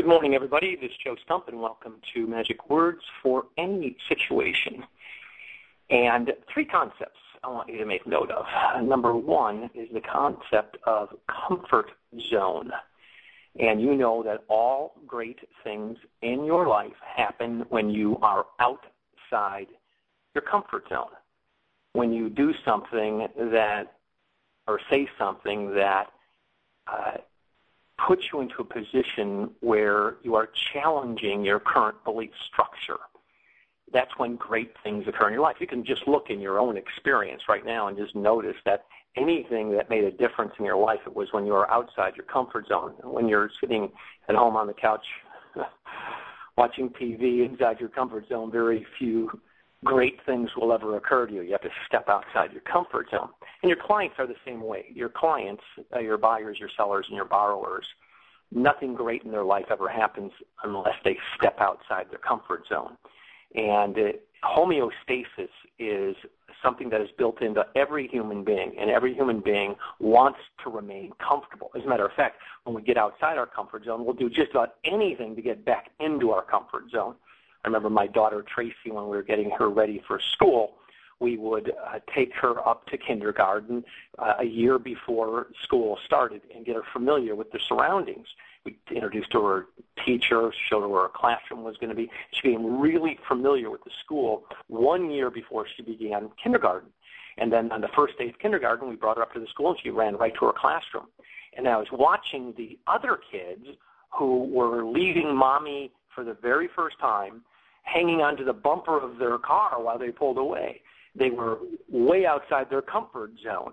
Good morning, everybody. This is Joe Stump, and welcome to Magic Words for Any Situation. And three concepts I want you to make note of. Number one is the concept of comfort zone. And you know that all great things in your life happen when you are outside your comfort zone. When you do something that, or say something that puts you into a position where you are challenging your current belief structure. That's when great things occur in your life. You can just look in your own experience right now and just notice that anything that made a difference in your life, it was when you were outside your comfort zone. When you're sitting at home on the couch watching TV inside your comfort zone, very few great things will ever occur to you. You have to step outside your comfort zone. And your clients are the same way. Your clients, your buyers, your sellers, and your borrowers, nothing great in their life ever happens unless they step outside their comfort zone. And homeostasis is something that is built into every human being, and every human being wants to remain comfortable. As a matter of fact, when we get outside our comfort zone, we'll do just about anything to get back into our comfort zone. I remember my daughter Tracy, when we were getting her ready for school, we would take her up to kindergarten a year before school started and get her familiar with the surroundings. We introduced her to her teacher, showed her where her classroom was going to be. She became really familiar with the school 1 year before she began kindergarten. And then on the first day of kindergarten, we brought her up to the school, and she ran right to her classroom. And I was watching the other kids who were leaving mommy for the very first time, hanging onto the bumper of their car while they pulled away. They were way outside their comfort zone.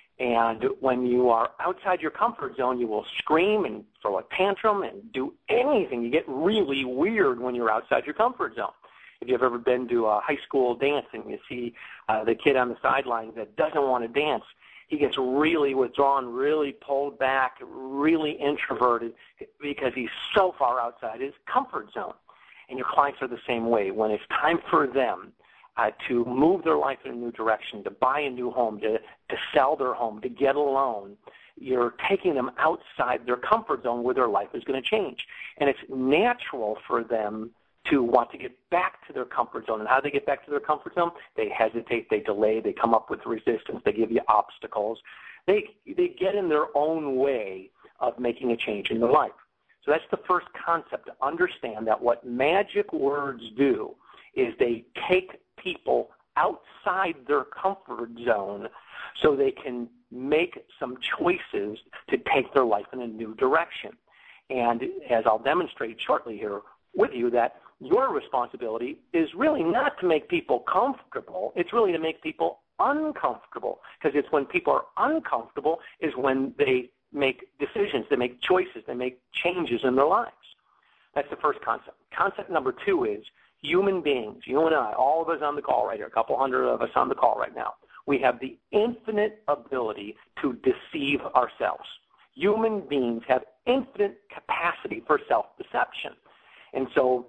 And when you are outside your comfort zone, you will scream and throw a tantrum and do anything. You get really weird when you're outside your comfort zone. If you've ever been to a high school dance and you see the kid on the sidelines that doesn't want to dance, he gets really withdrawn, really pulled back, really introverted because he's so far outside his comfort zone. And your clients are the same way. When it's time for them to move their life in a new direction, to buy a new home, to sell their home, to get a loan, you're taking them outside their comfort zone where their life is going to change. And it's natural for them to want to get back to their comfort zone. And how do they get back to their comfort zone? They hesitate, they delay, they come up with resistance, they give you obstacles. They get in their own way of making a change in their life. So that's the first concept, to understand that what magic words do is they take people outside their comfort zone so they can make some choices to take their life in a new direction. And as I'll demonstrate shortly here with you, that your responsibility is really not to make people comfortable. It's really to make people uncomfortable, because it's when people are uncomfortable is when they make decisions, they make choices, they make changes in their lives. That's the first concept. Concept number two is human beings, you and I, all of us on the call right here, a couple hundred of us on the call right now, we have the infinite ability to deceive ourselves. Human beings have infinite capacity for self-deception. And so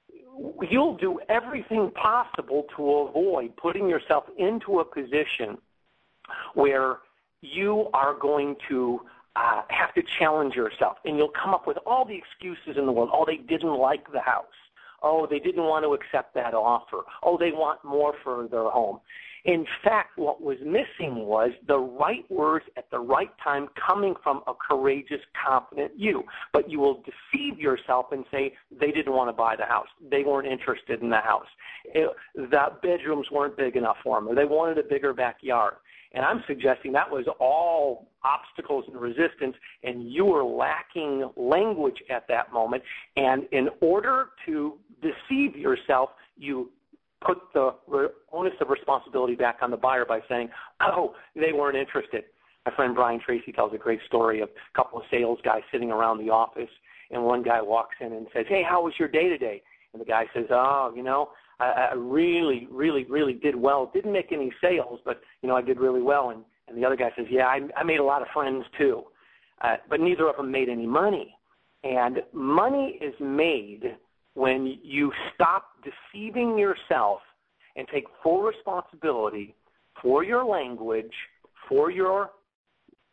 you'll do everything possible to avoid putting yourself into a position where you are going to have to challenge yourself, and you'll come up with all the excuses in the world. Oh, they didn't like the house. Oh, they didn't want to accept that offer. Oh, they want more for their home. In fact, what was missing was the right words at the right time coming from a courageous, confident you. But you will deceive yourself and say they didn't want to buy the house. They weren't interested in the house. The bedrooms weren't big enough for them, or they wanted a bigger backyard. And I'm suggesting that was all obstacles and resistance, and you were lacking language at that moment. And in order to deceive yourself, you put the onus of responsibility back on the buyer by saying, oh, they weren't interested. My friend Brian Tracy tells a great story of a couple of sales guys sitting around the office, and one guy walks in and says, hey, how was your day today? And the guy says, oh, you know, I really, really, really did well. Didn't make any sales, but, you know, I did really well. And the other guy says, yeah, I made a lot of friends too. But neither of them made any money. And money is made when you stop deceiving yourself and take full responsibility for your language, for your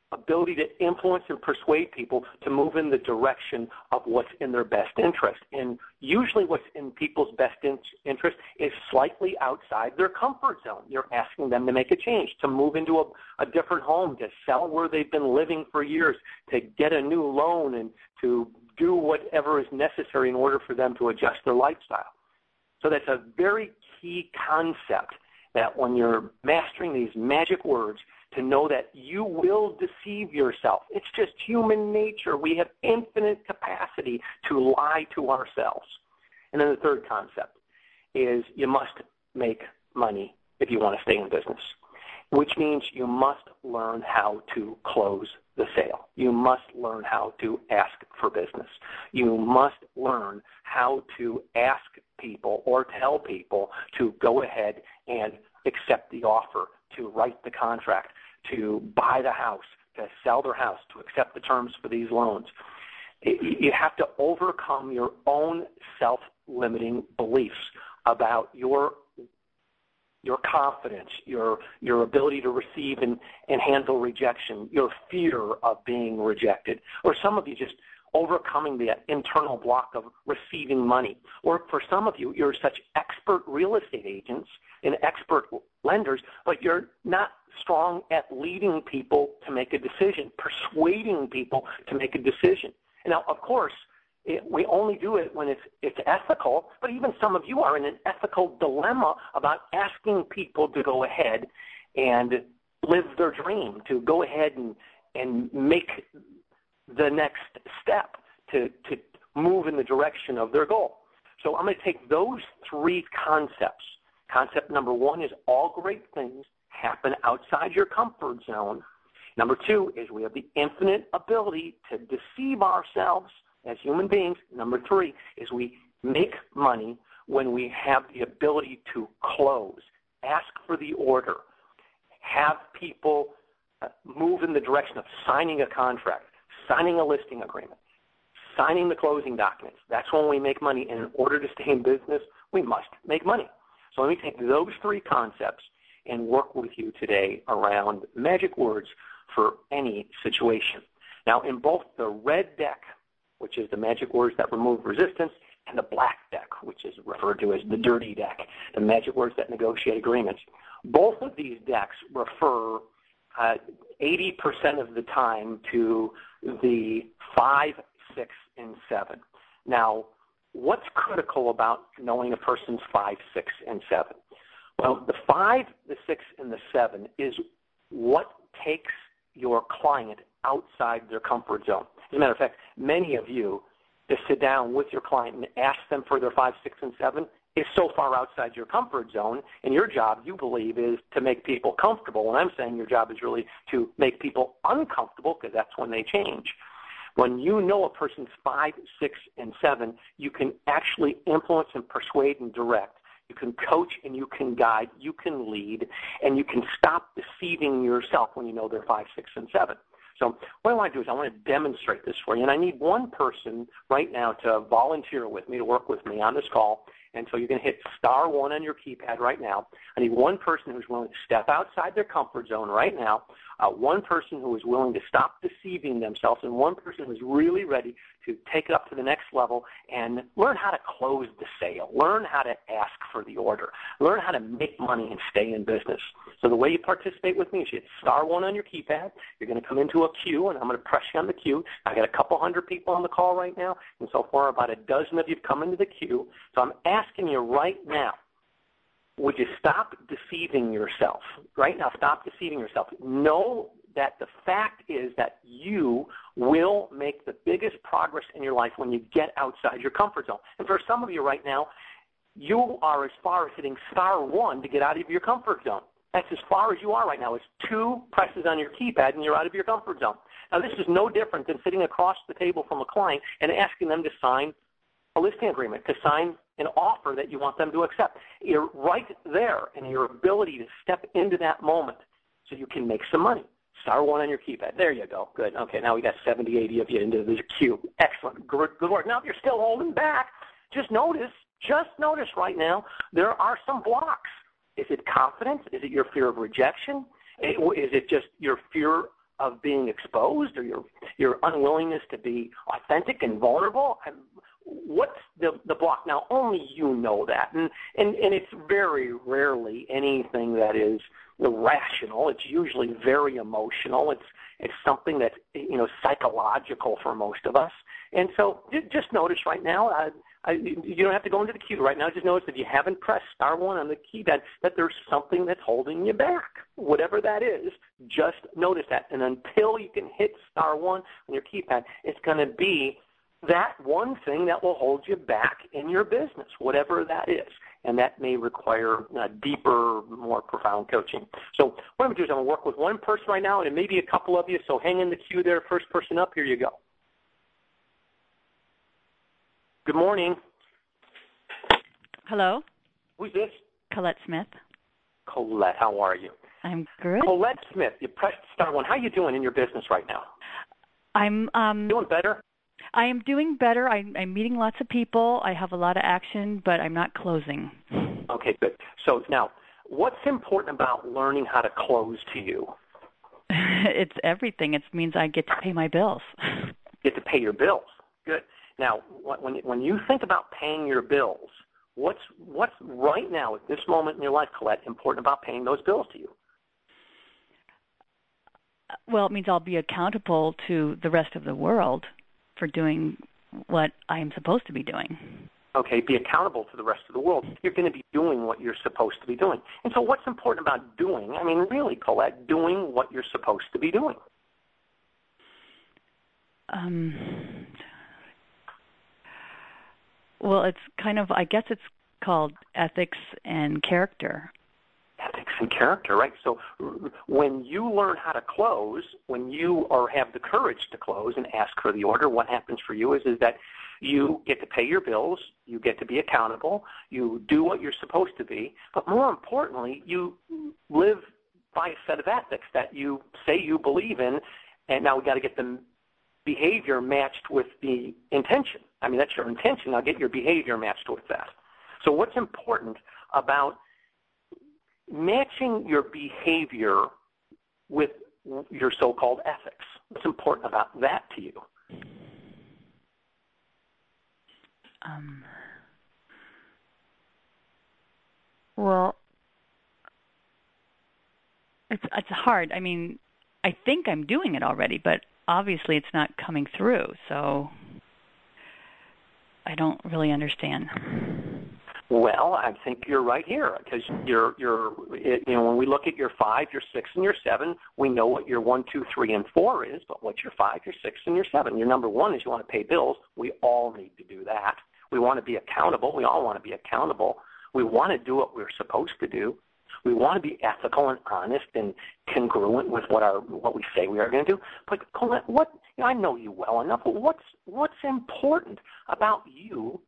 ability to influence and persuade people to move in the direction of what's in their best interest. And usually what's in people's best interest is slightly outside their comfort zone. You're asking them to make a change, to move into a different home, to sell where they've been living for years, to get a new loan, and to do whatever is necessary in order for them to adjust their lifestyle. So that's a very key concept, that when you're mastering these magic words, to know that you will deceive yourself. It's just human nature. We have infinite capacity to lie to ourselves. And then the third concept is you must make money if you want to stay in business, which means you must learn how to close the sale. You must learn how to ask for business. You must learn how to ask people or tell people to go ahead and accept the offer, to write the contract, to buy the house, to sell their house, to accept the terms for these loans. You have to overcome your own self-limiting beliefs about your confidence, your ability to receive and handle rejection, your fear of being rejected, or some of you just overcoming the internal block of receiving money. Or for some of you, you're such expert real estate agents and expert lenders, but you're not strong at leading people to make a decision, persuading people to make a decision. And now, of course, we only do it when it's ethical, but even some of you are in an ethical dilemma about asking people to go ahead and live their dream, to go ahead and make the next step to move in the direction of their goal. So I'm going to take those three concepts. Concept number one is all great things happen outside your comfort zone. Number two is we have the infinite ability to deceive ourselves as human beings. Number three is we make money when we have the ability to close, ask for the order, have people move in the direction of signing a contract, signing a listing agreement, signing the closing documents. That's when we make money. And in order to stay in business, we must make money. So let me take those three concepts and work with you today around magic words for any situation. Now, in both the red deck, which is the magic words that remove resistance, and the black deck, which is referred to as the dirty deck, the magic words that negotiate agreements, both of these decks refer 80% of the time to the 5, 6, and 7. Now, what's critical about knowing a person's 5, 6, and 7? Well, the 5, the 6, and the 7 is what takes your client outside their comfort zone. As a matter of fact, many of you, to sit down with your client and ask them for their 5, 6, and 7 is so far outside your comfort zone, and your job, you believe, is to make people comfortable. And I'm saying your job is really to make people uncomfortable, because that's when they change. When you know a person's 5, 6, and 7, you can actually influence and persuade and direct. You can coach and you can guide, you can lead, and you can stop deceiving yourself when you know they're 5, 6, and 7. So what I want to do is I want to demonstrate this for you, and I need one person right now to volunteer with me, to work with me on this call. And so you're going to hit *1 on your keypad right now. I need one person who's willing to step outside their comfort zone right now, one person who is willing to stop deceiving themselves, and one person who's really ready to take it up to the next level and learn how to close the sale, learn how to ask for the order, learn how to make money and stay in business. So the way you participate with me is you hit *1 on your keypad. You're going to come into a queue, and I'm going to press you on the queue. I got a couple hundred people on the call right now, and so far about a dozen of you have come into the queue. So I'm asking you right now, would you stop deceiving yourself? Right now, stop deceiving yourself. Know that the fact is that you will make the biggest progress in your life when you get outside your comfort zone. And for some of you right now, you are as far as hitting *1 to get out of your comfort zone. That's as far as you are right now. It's 2 presses on your keypad and you're out of your comfort zone. Now, this is no different than sitting across the table from a client and asking them to sign a listing agreement, to sign an offer that you want them to accept. You're right there in your ability to step into that moment so you can make some money. *1 on your keypad. There you go. Good. Okay, now we got 70, 80 of you into the queue. Excellent. Good work. Now, if you're still holding back, just notice right now there are some blocks. Is it confidence? Is it your fear of rejection? Is it just your fear of being exposed, or your unwillingness to be authentic and vulnerable? What's the block? Now, only you know that, and it's very rarely anything that is irrational. It's usually very emotional. It's something that's psychological for most of us. And so just notice right now, you don't have to go into the queue right now. Just notice if you haven't pressed *1 on the keypad that there's something that's holding you back. Whatever that is, just notice that. And until you can hit *1 on your keypad, it's going to be that one thing that will hold you back in your business, whatever that is. And that may require deeper, more profound coaching. So what I'm going to do is I'm going to work with one person right now and maybe a couple of you. So hang in the queue there. First person up, here you go. Good morning. Hello. Who's this? Colette Smith. Colette, how are you? I'm good. Colette Smith, you pressed *1. How are you doing in your business right now? I'm doing better? I am doing better. I'm meeting lots of people. I have a lot of action, but I'm not closing. Okay, good. So now, what's important about learning how to close to you? It's everything. It means I get to pay my bills. Get to pay your bills. Good. Now, when you think about paying your bills, what's right now at this moment in your life, Colette, important about paying those bills to you? Well, it means I'll be accountable to the rest of the world for doing what I am supposed to be doing. Okay, be accountable to the rest of the world. You're going to be doing what you're supposed to be doing. And so what's important about doing, I mean, really, Colette, doing what you're supposed to be doing? Well, it's kind of, I guess it's called ethics and character. Ethics and character, right? So when you learn how to close, when you have the courage to close and ask for the order, what happens for you is that you get to pay your bills, you get to be accountable, you do what you're supposed to be, but more importantly, you live by a set of ethics that you say you believe in, and now we got to get the behavior matched with the intention. I mean, that's your intention. Now get your behavior matched with that. So what's important about matching your behavior with your so-called ethics? What's important about that to you? Well, it's hard. I mean, I think I'm doing it already, but obviously it's not coming through, so I don't really understand. Well, I think you're right here because when we look at your 5, your 6, and your 7, we know what your 1, 2, 3, and 4 is, but what's your 5, your 6, and your 7? Your number 1 is you want to pay bills. We all need to do that. We want to be accountable. We all want to be accountable. We want to do what we're supposed to do. We want to be ethical and honest and congruent with what we say we are going to do. But Colette, I know you well enough. But what's important about you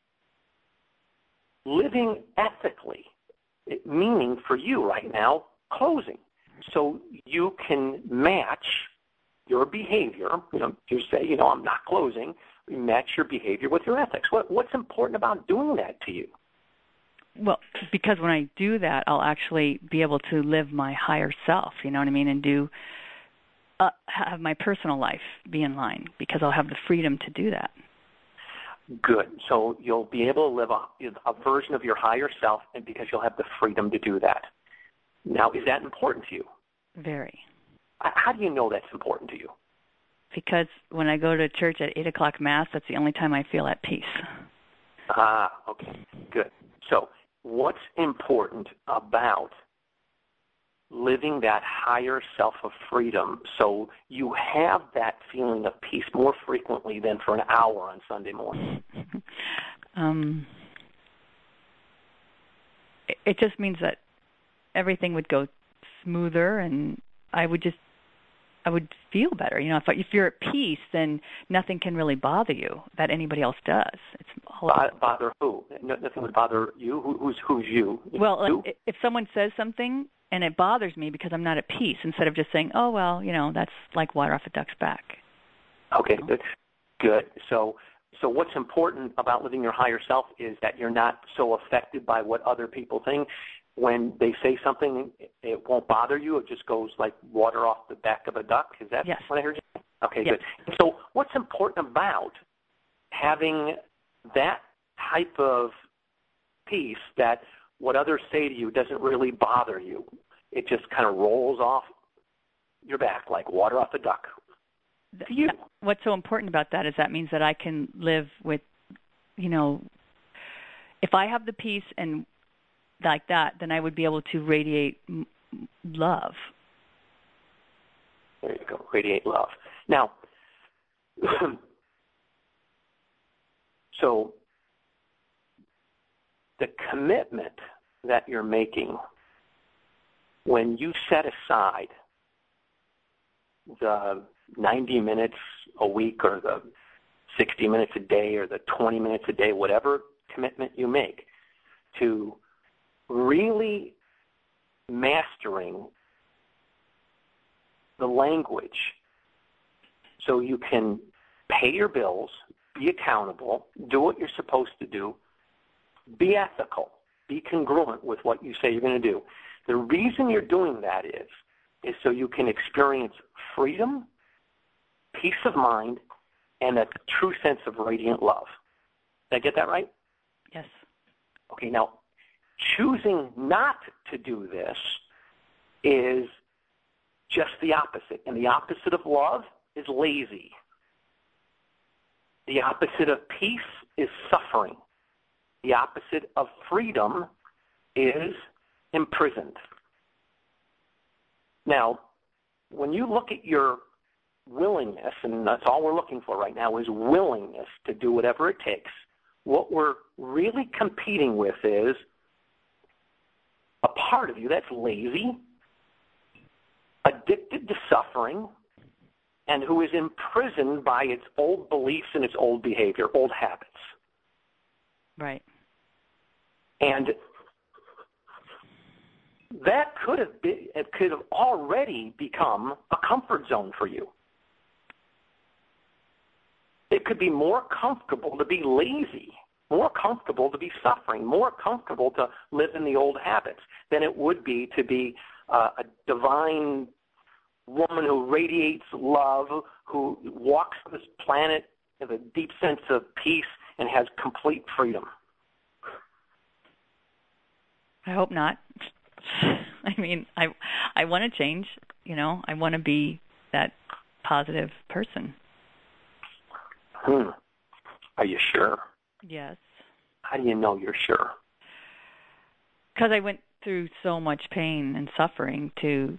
living ethically, meaning for you right now, closing, so you can match your behavior. You say, I'm not closing. You match your behavior with your ethics. What's important about doing that to you? Well, because when I do that, I'll actually be able to live my higher self, you know what I mean, and have my personal life be in line because I'll have the freedom to do that. Good. So you'll be able to live a version of your higher self, and because you'll have the freedom to do that. Now, is that important to you? Very. How do you know that's important to you? Because when I go to church at 8 o'clock Mass, that's the only time I feel at peace. Okay. Good. So what's important about living that higher self of freedom so you have that feeling of peace more frequently than for an hour on Sunday morning? It just means that everything would go smoother and I would feel better. If you're at peace, then nothing can really bother you that anybody else does. It's bother who? Nothing would bother you? Who's you? Well, you? If someone says something and it bothers me because I'm not at peace, instead of just saying, oh, well, that's like water off a duck's back. Okay, good. So what's important about living your higher self is that you're not so affected by what other people think. when they say something, it won't bother you? It just goes like water off the back of a duck? Is that Yes. what I heard you say? Okay, Yes. good. And so what's important about having that type of peace, that what others say to you doesn't really bother you? It just kind of rolls off your back like water off a duck. To you. What's so important about that is that means that I can live with, if I have the peace and like that, then I would be able to radiate love. There you go, radiate love. Now, so the commitment that you're making when you set aside the 90 minutes a week or the 60 minutes a day or the 20 minutes a day, whatever commitment you make, to really mastering the language so you can pay your bills, be accountable, do what you're supposed to do, be ethical, be congruent with what you say you're going to do. The reason you're doing that is so you can experience freedom, peace of mind, and a true sense of radiant love. Did I get that right? Yes. Okay, now, choosing not to do this is just the opposite. And the opposite of love is lazy. The opposite of peace is suffering. The opposite of freedom is imprisoned. Now, when you look at your willingness, and that's all we're looking for right now is willingness to do whatever it takes, what we're really competing with is a part of you that's lazy, addicted to suffering, and who is imprisoned by its old beliefs and its old behavior, old habits. Right. And that could have already become a comfort zone for you. It could be more comfortable to be lazy, more comfortable to be suffering, more comfortable to live in the old habits than it would be to be a divine woman who radiates love, who walks this planet with a deep sense of peace and has complete freedom. I hope not. I mean, I want to change, I want to be that positive person. Are you sure? Yes. How do you know you're sure? Because I went through so much pain and suffering to,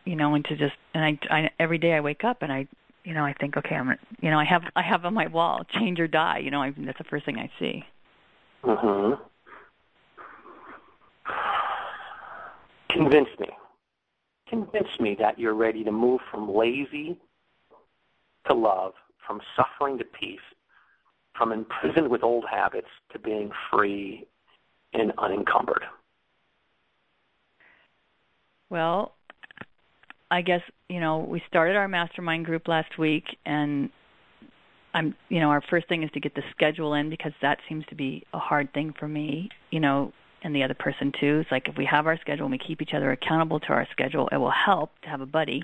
I every day I wake up and I think, okay, I have on my wall, change or die. That's the first thing I see. Mm-hmm. Convince me that you're ready to move from lazy to love, from suffering to peace, from imprisoned with old habits to being free and unencumbered. Well, I guess, we started our mastermind group last week, and our first thing is to get the schedule in, because that seems to be a hard thing for me, and the other person too. It's like if we have our schedule and we keep each other accountable to our schedule, it will help to have a buddy.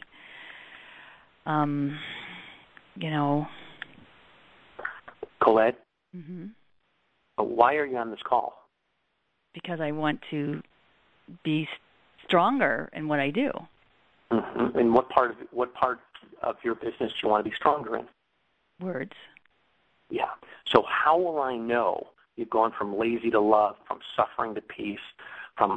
Colette, mm-hmm. Why are you on this call? Because I want to be stronger in what I do. Mm-hmm. And what part of your business do you want to be stronger in? Words. Yeah. So how will I know you've gone from lazy to love, from suffering to peace, from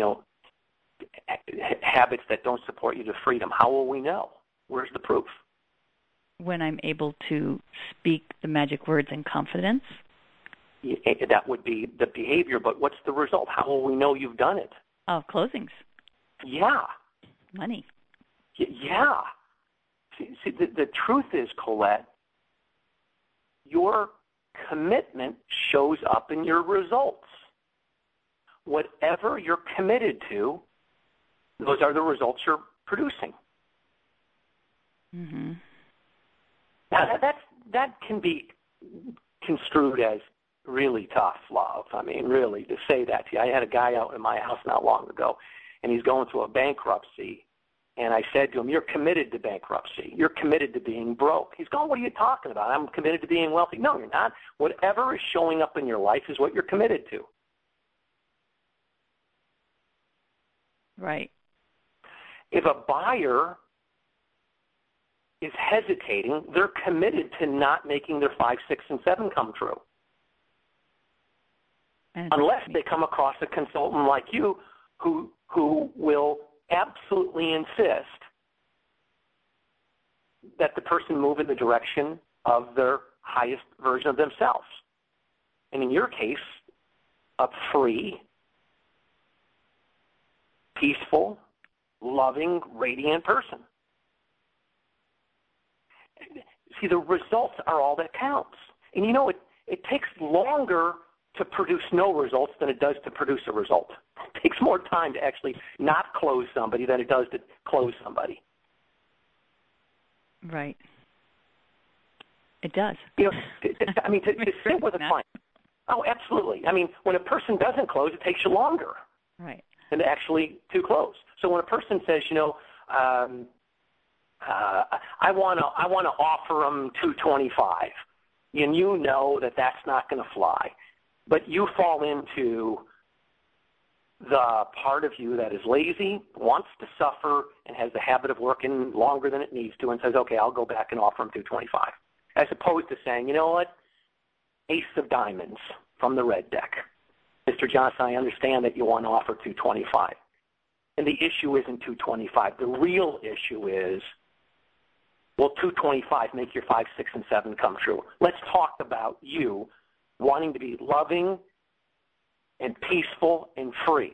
habits that don't support you to freedom? How will we know? Where's the proof? When I'm able to speak the magic words in confidence. That would be the behavior, but what's the result? How will we know you've done it? Oh, closings. Yeah. Money. Yeah. See, the truth is, Colette, your commitment shows up in your results. Whatever you're committed to, those are the results you're producing. Mm-hmm. Now, that can be construed as really tough love. I mean, really, to say that to you. I had a guy out in my house not long ago, and he's going through a bankruptcy. And I said to him, you're committed to bankruptcy. You're committed to being broke. He's going, what are you talking about? I'm committed to being wealthy. No, you're not. Whatever is showing up in your life is what you're committed to. Right. If a buyer is hesitating, they're committed to not making their 5, 6, and 7 come true. Unless they come across a consultant like you who will absolutely insist that the person move in the direction of their highest version of themselves. And in your case, a free, peaceful, loving, radiant person. See, the results are all that counts. And you know, it takes longer to produce no results than it does to produce a result. It takes more time to actually not close somebody than it does to close somebody. Right. It does. You know, I mean, to sit with a client. Oh, absolutely. I mean, when a person doesn't close, it takes you longer. Right. Than actually to close. So when a person says, you know, I want to offer them $225, and you know that that's not going to fly, but you fall into the part of you that is lazy, wants to suffer, and has the habit of working longer than it needs to, and says, okay, I'll go back and offer them $225, as opposed to saying, you know what, ace of diamonds from the red deck. Mr. Johnson, I understand that you want to offer $225. And the issue isn't $225. The real issue is, will $225 make your 5, 6, and 7 come true? Let's talk about you wanting to be loving and peaceful and free.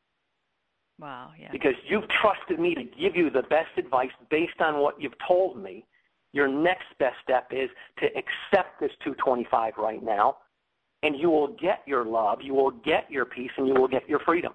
Wow, yeah. Because you've trusted me to give you the best advice based on what you've told me. Your next best step is to accept this $225 right now, and you will get your love, you will get your peace, and you will get your freedom.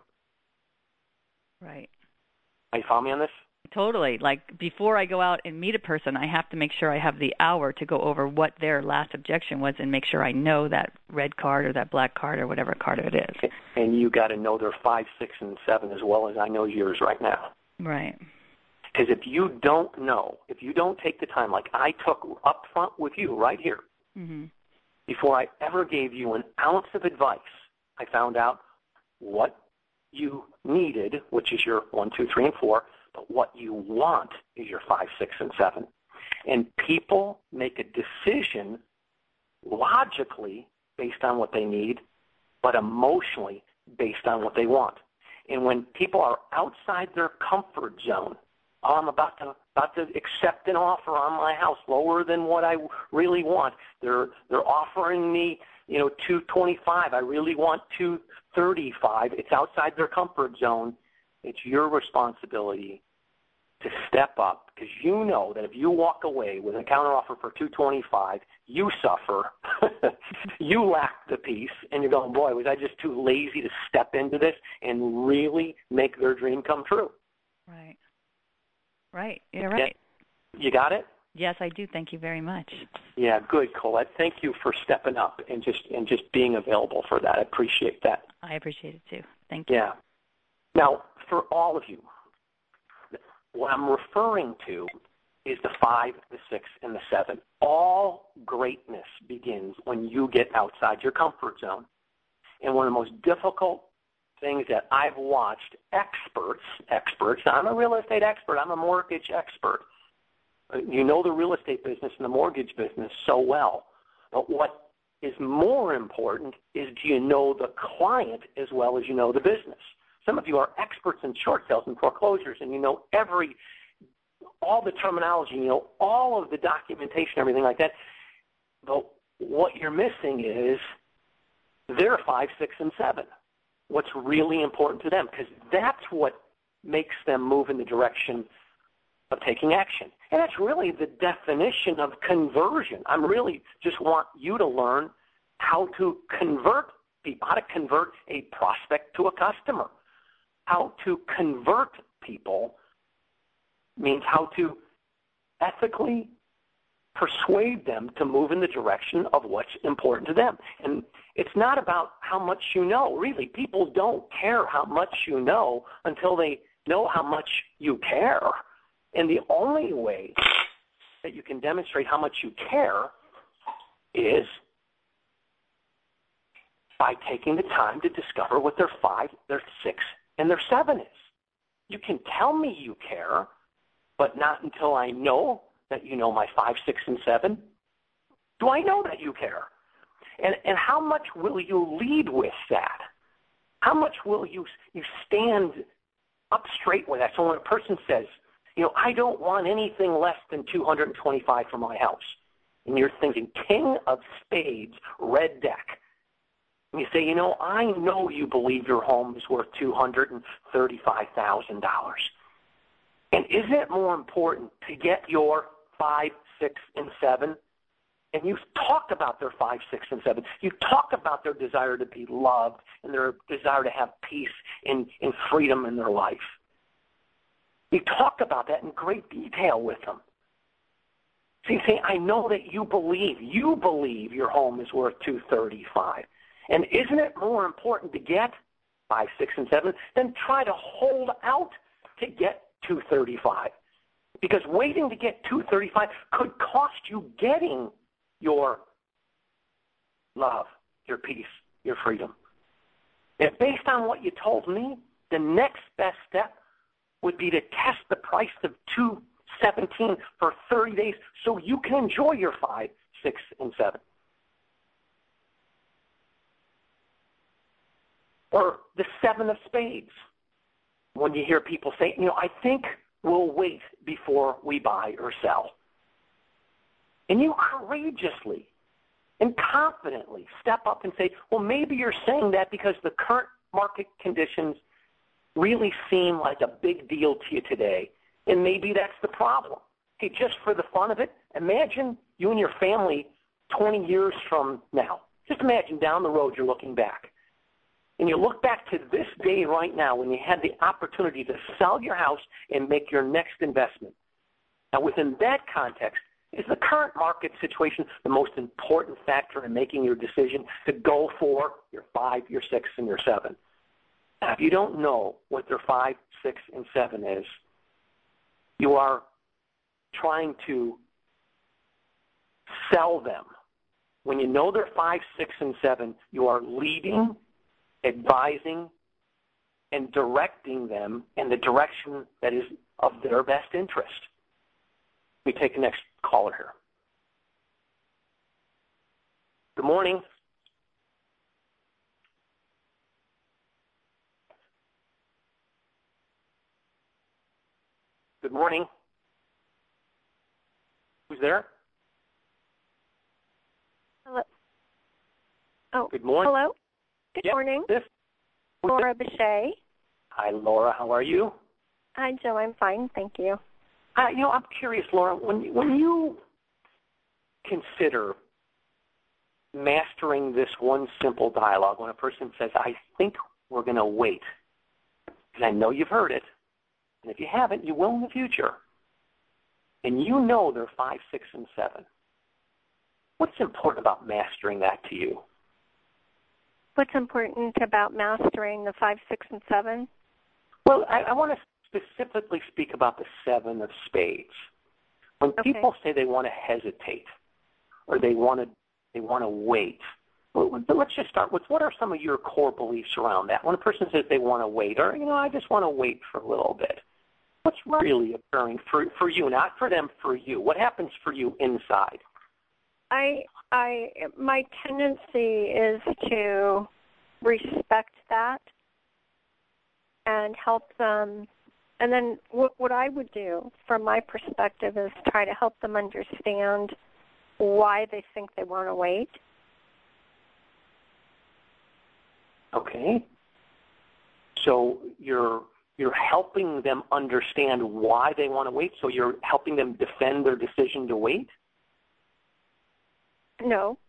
Right. Are you following me on this? Totally. Like, before I go out and meet a person, I have to make sure I have the hour to go over what their last objection was and make sure I know that red card or that black card or whatever card it is. And you got to know their 5, 6, and 7 as well as I know yours right now. Right. Because if you don't know, if you don't take the time, like I took up front with you right here, before I ever gave you an ounce of advice, I found out what you needed, which is your 1, 2, 3, and 4, but what you want is your 5, 6, and 7. And people make a decision logically based on what they need, but emotionally based on what they want. And when people are outside their comfort zone, oh, I'm about to accept an offer on my house lower than what I really want. They're offering me, you know, $225. I really want $235. It's outside their comfort zone. It's your responsibility to step up, because you know that if you walk away with a counteroffer for $225, you suffer, you lack the peace, and you're going, boy, was I just too lazy to step into this and really make their dream come true. Right. Right. You're right. You got it? Yes, I do. Thank you very much. Yeah, good, Colette. Thank you for stepping up and just being available for that. I appreciate that. I appreciate it too. Thank you. Yeah. Now, for all of you, what I'm referring to is the 5, the 6, and the 7. All greatness begins when you get outside your comfort zone. And one of the most difficult things that I've watched experts, I'm a real estate expert, I'm a mortgage expert. You know the real estate business and the mortgage business so well. But what is more important is, do you know the client as well as you know the business? Some of you are experts in short sales and foreclosures, and you know all the terminology, you know all of the documentation, everything like that. But what you're missing is their 5, 6, and 7. What's really important to them, because that's what makes them move in the direction of taking action. And that's really the definition of conversion. I really just want you to learn how to convert people, how to convert a prospect to a customer. How to convert people means how to ethically, persuade them to move in the direction of what's important to them. And it's not about how much you know. Really, people don't care how much you know until they know how much you care. And the only way that you can demonstrate how much you care is by taking the time to discover what their 5, their 6, and their 7 is. You can tell me you care, but not until I know that you know my 5, 6, and 7. Do I know that you care? And how much will you lead with that? How much will you stand up straight with that? So when a person says, I don't want anything less than 225 for my house, and you're thinking, King of Spades, red deck, and you say, I know you believe your home is worth $235,000. And isn't it more important to get your 5, 6, and 7? And you've talked about their 5, 6, and 7. You talked about their desire to be loved and their desire to have peace and freedom in their life. You talked about that in great detail with them. So you say, I know that you believe your home is worth $235,000. And isn't it more important to get 5, 6, and 7 than try to hold out to get $235,000? Because waiting to get $235,000 could cost you getting your love, your peace, your freedom. And based on what you told me, the next best step would be to test the price of $217,000 for 30 days so you can enjoy your 5, 6, and 7. Or the 7 of spades. When you hear people say, I think we'll wait before we buy or sell. And you courageously and confidently step up and say, well, maybe you're saying that because the current market conditions really seem like a big deal to you today, and maybe that's the problem. Hey, just for the fun of it, imagine you and your family 20 years from now. Just imagine down the road you're looking back. And you look back to this day right now when you had the opportunity to sell your house and make your next investment. Now, within that context, is the current market situation the most important factor in making your decision to go for your 5, your 6, and your 7? Now, if you don't know what their 5, 6, and 7 is, you are trying to sell them. When you know their 5, 6, and 7, you are leading, advising, and directing them in the direction that is of their best interest. Let me take the next caller here. Good morning. Good morning. Who's there? Hello. Oh, good morning. Hello. Good morning. Laura Bechet. Hi, Laura. How are you? Hi, Joe. I'm fine. Thank you. I'm curious, Laura, when you consider mastering this one simple dialogue, when a person says, I think we're going to wait, because I know you've heard it, and if you haven't, you will in the future, and you know they're 5, 6, and 7, what's important about mastering that to you? What's important about mastering the 5, 6, and 7? Well, I want to specifically speak about the 7 of spades. When people say they want to hesitate or they want to wait, well, let's just start with what are some of your core beliefs around that? When a person says they want to wait, or I just want to wait for a little bit, what's really occurring for you, not for them, for you? What happens for you inside? My tendency is to respect that and help them. And then what I would do from my perspective is try to help them understand why they think they want to wait. Okay. So you're helping them understand why they want to wait, so you're helping them defend their decision to wait? No.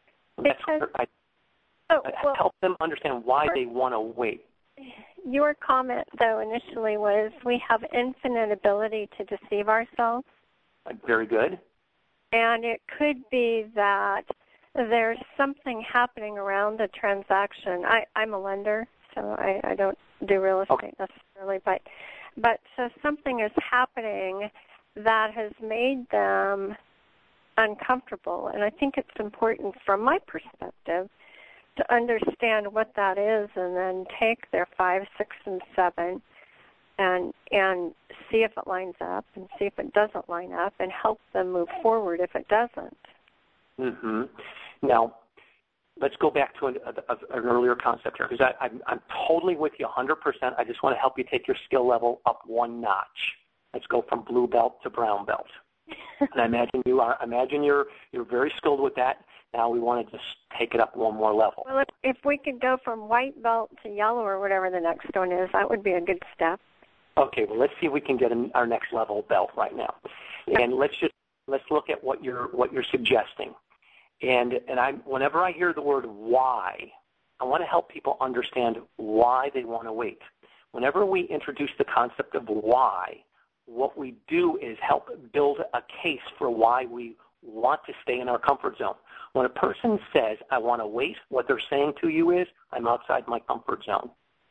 Help them understand why they want to wait. Your comment, though, initially was we have infinite ability to deceive ourselves. Very good. And it could be that there's something happening around the transaction. I'm a lender, so I don't do real estate necessarily, but so something is happening that has made them uncomfortable. And I think it's important from my perspective to understand what that is and then take their 5, 6, and 7 and see if it lines up and see if it doesn't line up and help them move forward if it doesn't. Mm-hmm. Now, let's go back to an earlier concept here, because I'm totally with you 100%. I just want to help you take your skill level up one notch. Let's go from blue belt to brown belt. And I imagine you're very skilled with that. Now we want to just take it up one more level. Well, if we could go from white belt to yellow or whatever the next one is, that would be a good step. Okay, well, let's see if we can get our next level belt right now. And let's look at what you're suggesting. And whenever I hear the word why, I want to help people understand why they want to wait. Whenever we introduce the concept of why, what we do is help build a case for why we want to stay in our comfort zone. When a person says, I want to wait, what they're saying to you is, I'm outside my comfort zone.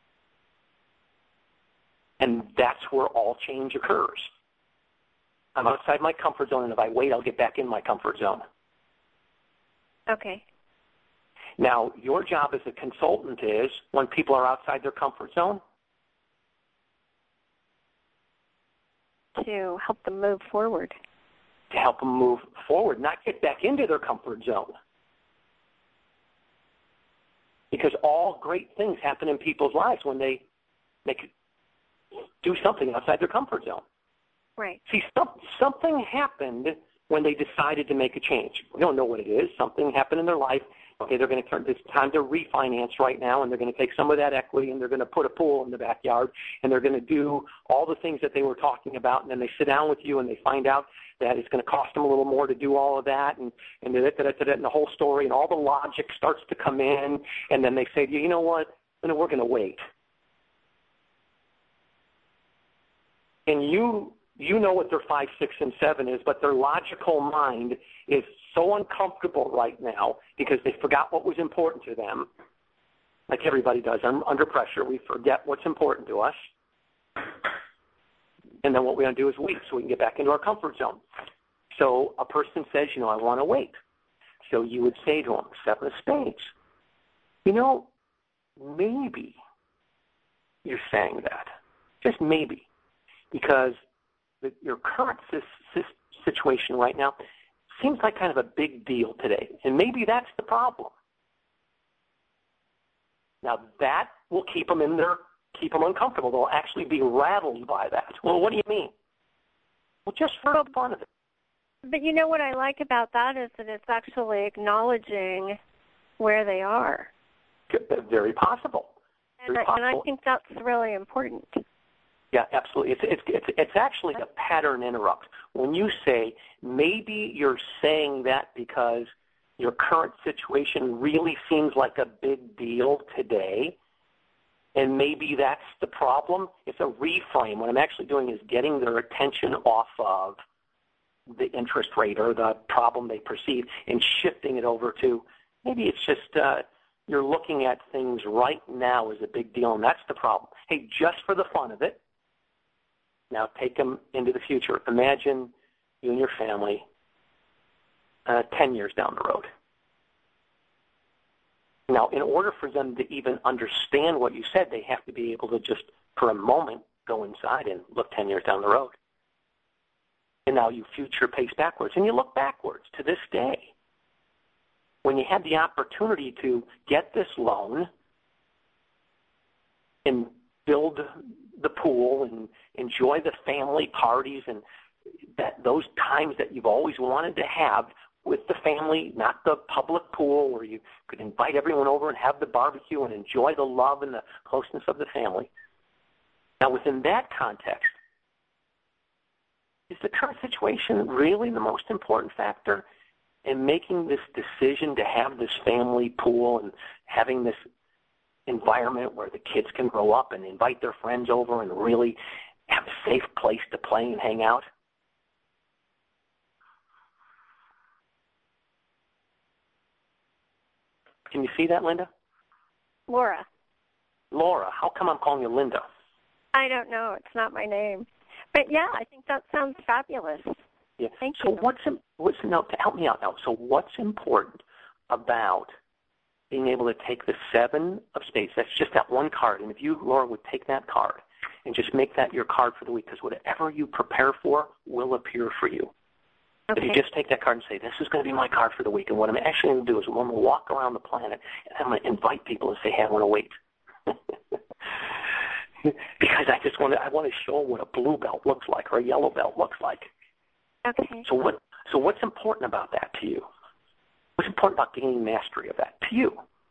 And that's where all change occurs. I'm outside my comfort zone, and if I wait, I'll get back in my comfort zone. Okay. Now, your job as a consultant is, when people are outside their comfort zone, to help them move forward. To help them move forward, not get back into their comfort zone. Because all great things happen in people's lives when they do something outside their comfort zone. Right. See, something happened when they decided to make a change. We don't know what it is. Something happened in their life. Okay, they're going to it's time to refinance right now, and they're going to take some of that equity, and they're going to put a pool in the backyard, and they're going to do all the things that they were talking about, and then they sit down with you, and they find out that it's going to cost them a little more to do all of that, and the whole story, and all the logic starts to come in, and then they say to you, you know what, we're going to wait. And you know what their 5, 6, and 7 is, but their logical mind is so uncomfortable right now because they forgot what was important to them, like everybody does. Under pressure, we forget what's important to us. And then what we're going to do is wait so we can get back into our comfort zone. So a person says, I want to wait. So you would say to them, 7 of spades, maybe you're saying that. Just maybe. Because your current situation right now seems like kind of a big deal today, and maybe that's the problem. Now that will keep them uncomfortable. They'll actually be rattled by that. Well, what do you mean? Well, just for the fun of it. But what I like about that is that it's actually acknowledging where they are. Very possible. And I think that's really important. Yeah, absolutely. It's actually a pattern interrupt. When you say maybe you're saying that because your current situation really seems like a big deal today, and maybe that's the problem, it's a reframe. What I'm actually doing is getting their attention off of the interest rate or the problem they perceive and shifting it over to maybe it's just you're looking at things right now as a big deal, and that's the problem. Hey, just for the fun of it, now take them into the future. Imagine you and your family 10 years down the road. Now, in order for them to even understand what you said, they have to be able to just, for a moment, go inside and look 10 years down the road. And now you future pace backwards, and you look backwards to this day. When you had the opportunity to get this loan and build the pool and enjoy the family parties and those times that you've always wanted to have with the family, not the public pool where you could invite everyone over and have the barbecue and enjoy the love and the closeness of the family. Now, within that context, is the current situation really the most important factor in making this decision to have this family pool and having this environment where the kids can grow up and invite their friends over and really have a safe place to play and hang out? Can you see that, Linda? Laura. Laura. How come I'm calling you Linda? I don't know. It's not my name. But, yeah, I think that sounds fabulous. Yeah. Thank so you. So help me out now. So what's important about being able to take the 7 of spades? That's just that one card. And if you, Laura, would take that card and just make that your card for the week, because whatever you prepare for will appear for you. Okay. If you just take that card and say, this is going to be my card for the week, and what I'm actually going to do is I'm going to walk around the planet, and I'm going to invite people and say, hey, I want to wait. Because I want to show them what a blue belt looks like or a yellow belt looks like. Okay. So what's important about that to you? What's important about gaining mastery of that to you?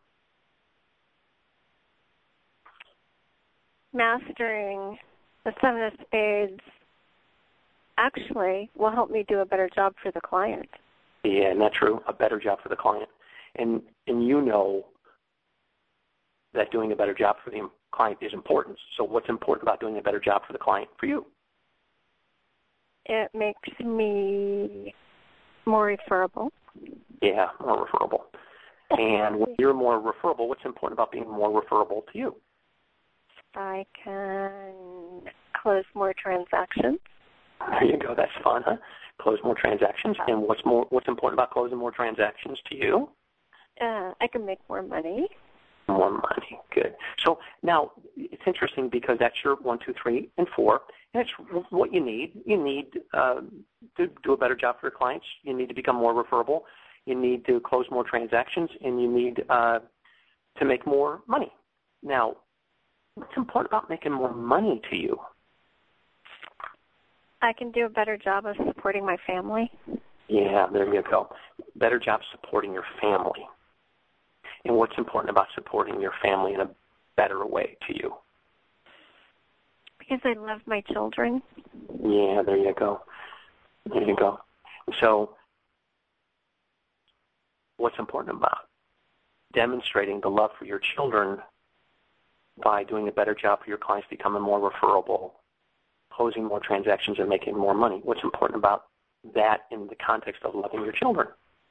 Mastering the 7 of spades actually will help me do a better job for the client. Yeah, isn't that true? A better job for the client. And you know that doing a better job for the client is important. So what's important about doing a better job for the client for you? It makes me more referable. Yeah, more referable. And when you're more referable, what's important about being more referable to you? I can close more transactions. There you go. That's fun, huh? Close more transactions. And what's important about closing more transactions to you? I can make more money. More money. Good. So now it's interesting because that's your 1, 2, 3, and 4. And it's what you need. You need to do a better job for your clients. You need to become more referable. You need to close more transactions, and you need to make more money. Now, what's important about making more money to you? I can do a better job of supporting my family. Yeah, there you go. Better job supporting your family. And what's important about supporting your family in a better way to you? Because I love my children. Yeah, there you go. There you go. So what's important about demonstrating the love for your children by doing a better job for your clients, becoming more referable, closing more transactions, and making more money? What's important about that in the context of loving your children?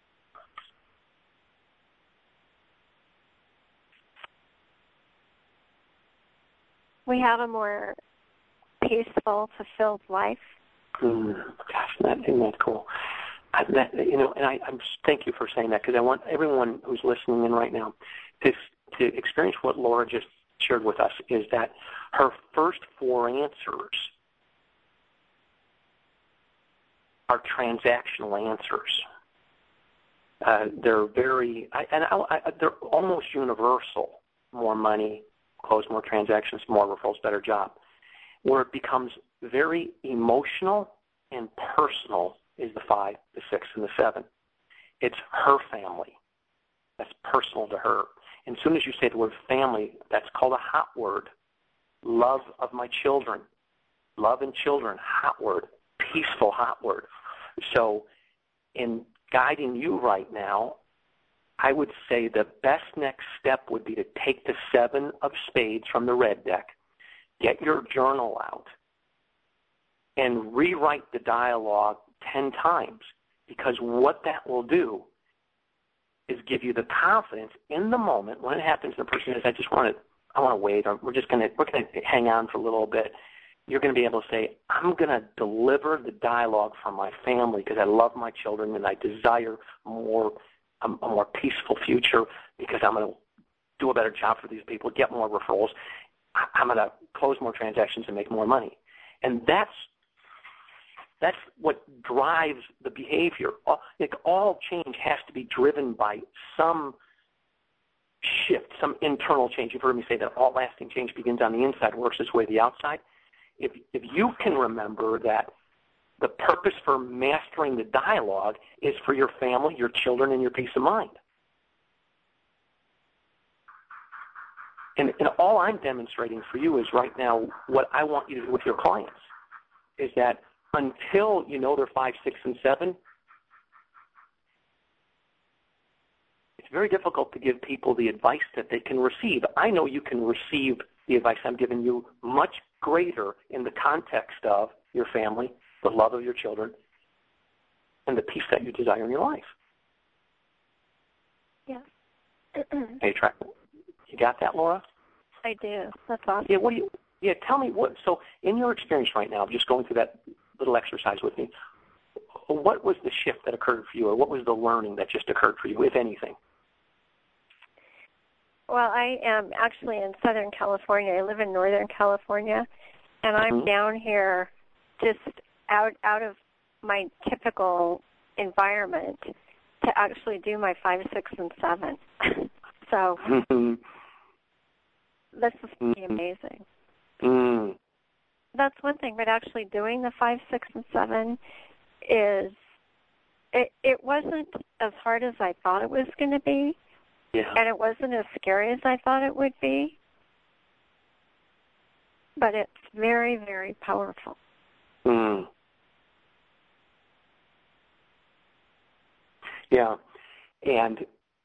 We have a more peaceful, fulfilled life. Gosh, isn't that cool? And I'm thank you for saying that, because I want everyone who's listening in right now to experience what Laura just shared with us, is that her first 4 answers are transactional answers. They're they're almost universal. More money, close more transactions, more referrals, better job. Where it becomes very emotional and personal is the 5, the 6, and the 7. It's her family. That's personal to her. And as soon as you say the word family, that's called a hot word. Love of my children. Love and children, hot word. Peaceful hot word. So in guiding you right now, I would say the best next step would be to take the 7 of spades from the red deck, get your journal out, and rewrite the dialogue 10 times, because what that will do is give you the confidence in the moment when it happens. The person says, I want to wait, or we're going to hang on for a little bit. You're going to be able to say, I'm going to deliver the dialogue from my family because I love my children and I desire a more peaceful future, because I'm going to do a better job for these people, get more referrals. I'm going to close more transactions and make more money. And that's what drives the behavior. All change has to be driven by some shift, some internal change. You've heard me say that all lasting change begins on the inside, works its way to the outside. If you can remember that the purpose for mastering the dialogue is for your family, your children, and your peace of mind. And all I'm demonstrating for you is right now what I want you to do with your clients is that until you know they're 5, 6, and 7, it's very difficult to give people the advice that they can receive. I know you can receive the advice I'm giving you much greater in the context of your family, the love of your children, and the peace that you desire in your life. Yes. Hey, track. You got that, Laura? I do. That's awesome. Yeah, tell me so in your experience right now, just going through that little exercise with me, what was the shift that occurred for you, or what was the learning that just occurred for you, if anything? Well, I am actually in Southern California. I live in Northern California, and I'm down here just out of my typical environment to actually do my 5, 6, and 7. So this is pretty amazing. That's one thing, but actually doing the 5, 6, and 7 is it wasn't as hard as I thought it was going to be, and it wasn't as scary as I thought it would be, but it's very, very powerful. Yeah, and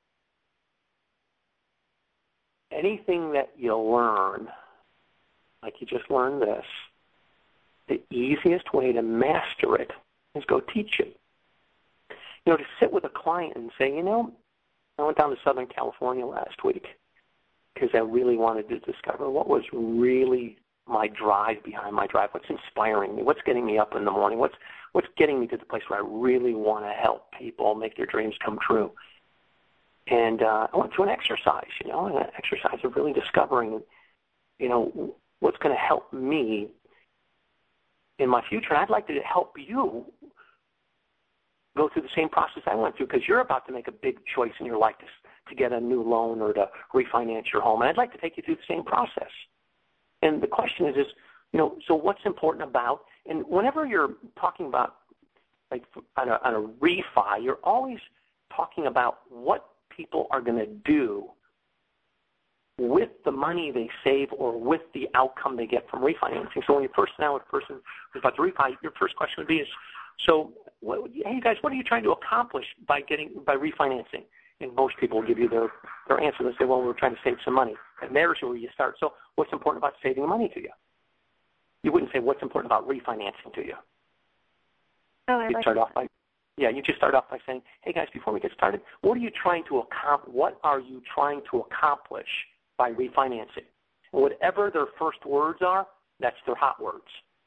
anything that you learn, like you just learned this, the easiest way to master it is go teach it. You know, to sit with a client and say, I went down to Southern California last week because I really wanted to discover what was really my drive behind my drive, what's inspiring me, what's getting me up in the morning, what's getting me to the place where I really want to help people make their dreams come true. And I went through an exercise, an exercise of really discovering, what's going to help me in my future. And I'd like to help you go through the same process I went through, because you're about to make a big choice in your life to get a new loan or to refinance your home. And I'd like to take you through the same process. And the question is, so what's important about, and whenever you're talking about, like on a refi, you're always talking about what people are going to do with the money they save or with the outcome they get from refinancing. So when you first sit down with a person who's about to refi, your first question would be hey guys, what are you trying to accomplish by refinancing? And most people will give you their answer. They say, well, we're trying to save some money. And there's where you start. So what's important about saving money to you? You wouldn't say what's important about refinancing to you. Oh, you start off by saying, hey guys, before we get started, what are you trying to accomplish by refinancing? And whatever their first words are, that's their hot words.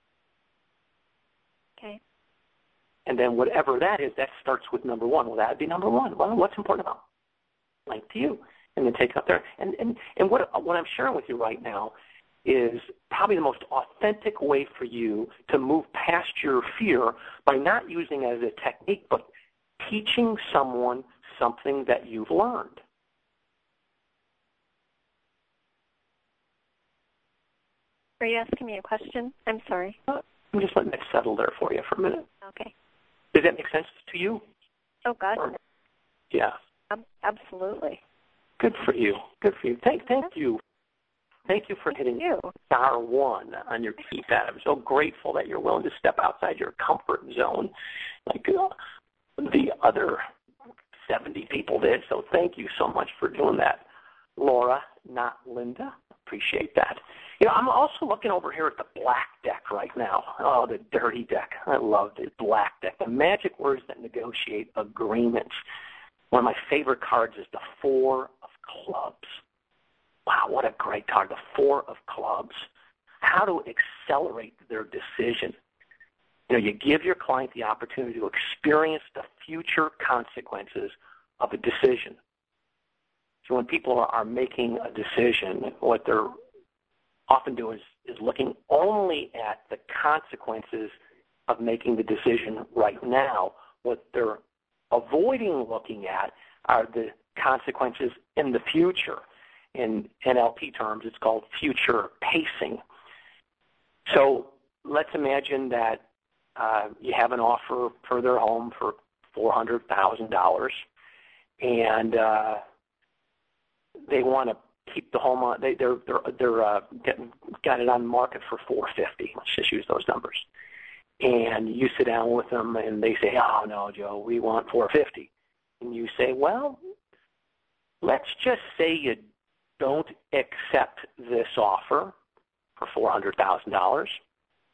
Okay. And then whatever that is, that starts with number one. Well, that would be number one. Well, what's important about life to you? And then take it up there. And what I'm sharing with you right now is probably the most authentic way for you to move past your fear by not using it as a technique, but teaching someone something that you've learned. Are you asking me a question? I'm sorry. I'm just letting that settle there for you for a minute. Okay. Does that make sense to you? Oh, God. Yeah. Absolutely. Good for you. Good for you. Thank you. Thank you for hitting star 1 on your keypad. I'm so grateful that you're willing to step outside your comfort zone like the other 70 people did. So thank you so much for doing that, Laura, not Linda. Appreciate that. I'm also looking over here at the black deck right now. Oh, the dirty deck. I love the black deck. The magic words that negotiate agreements. One of my favorite cards is the 4 of Clubs. Wow, what a great card, the 4 of Clubs. How to accelerate their decision. You give your client the opportunity to experience the future consequences of a decision. So when people are making a decision, what they're often do is looking only at the consequences of making the decision right now. What they're avoiding looking at are the consequences in the future. In NLP terms, it's called future pacing. So let's imagine that you have an offer for their home for $400,000, and they want to keep the home on. They're got it on the market for $450,000. Let's just use those numbers. And you sit down with them, and they say, "Oh no, Joe, we want $450,000." And you say, "Well, let's just say you don't accept this offer for $400,000.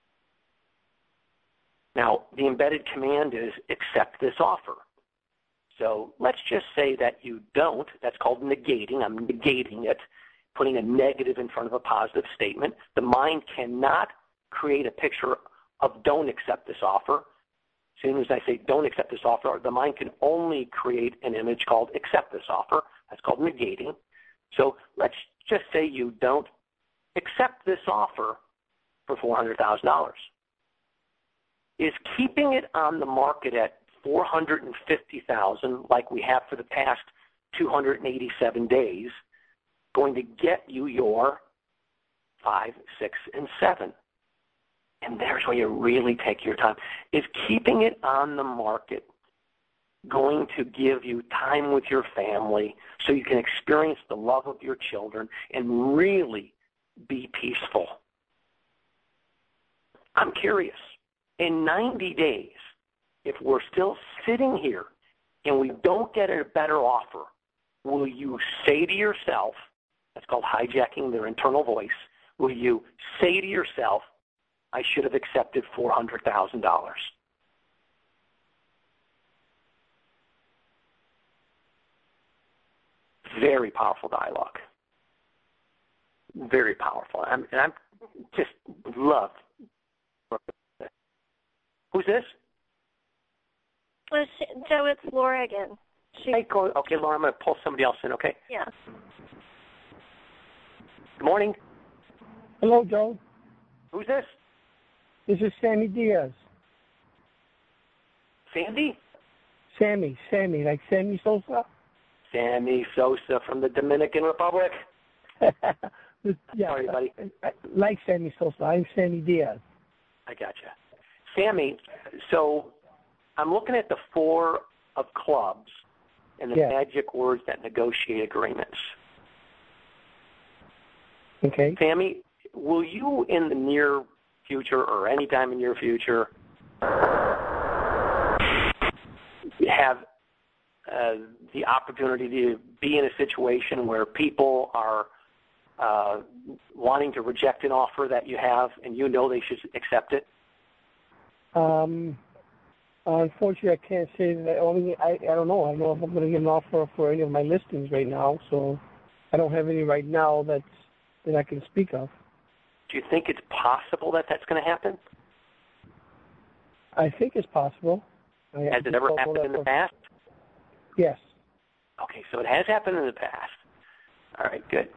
Now, the embedded command is accept this offer. So let's just say that you don't. That's called negating. I'm negating it, putting a negative in front of a positive statement. The mind cannot create a picture of don't accept this offer. As soon as I say don't accept this offer, the mind can only create an image called accept this offer. That's called negating. So let's just say you don't accept this offer for $400,000. Is keeping it on the market at $450,000, like we have for the past 287 days, going to get you your 5, 6, and 7? And there's where you really take your time. Is keeping it on the market going to give you time with your family so you can experience the love of your children and really be peaceful? I'm curious. In 90 days, if we're still sitting here and we don't get a better offer, will you say to yourself, that's called hijacking their internal voice, will you say to yourself, I should have accepted $400,000? Very powerful dialogue. Very powerful. And I'm just love. Who's this? Joe, it's Laura again. Okay, Laura, I'm going to pull somebody else in, okay? Yeah. Good morning. Hello, Joe. Who's this? This is Sammy Diaz. Sandy? Sammy, like Sammy Sosa? Sammy Sosa from the Dominican Republic. Yeah, Sorry, buddy. Like Sammy Sosa. I'm Sammy Diaz. I gotcha. Sammy, so I'm looking at the 4 of clubs and the magic words that negotiate agreements. Okay. Sammy, will you in the near future or any time in your future have the opportunity to be in a situation where people are wanting to reject an offer that you have and you know they should accept it? Unfortunately, I can't say that. I don't know. I don't know if I'm going to get an offer for any of my listings right now, so I don't have any right now that I can speak of. Do you think it's possible that that's going to happen? I think it's possible. Has it ever happened in the past? Yes. Okay, so it has happened in the past. All right, good.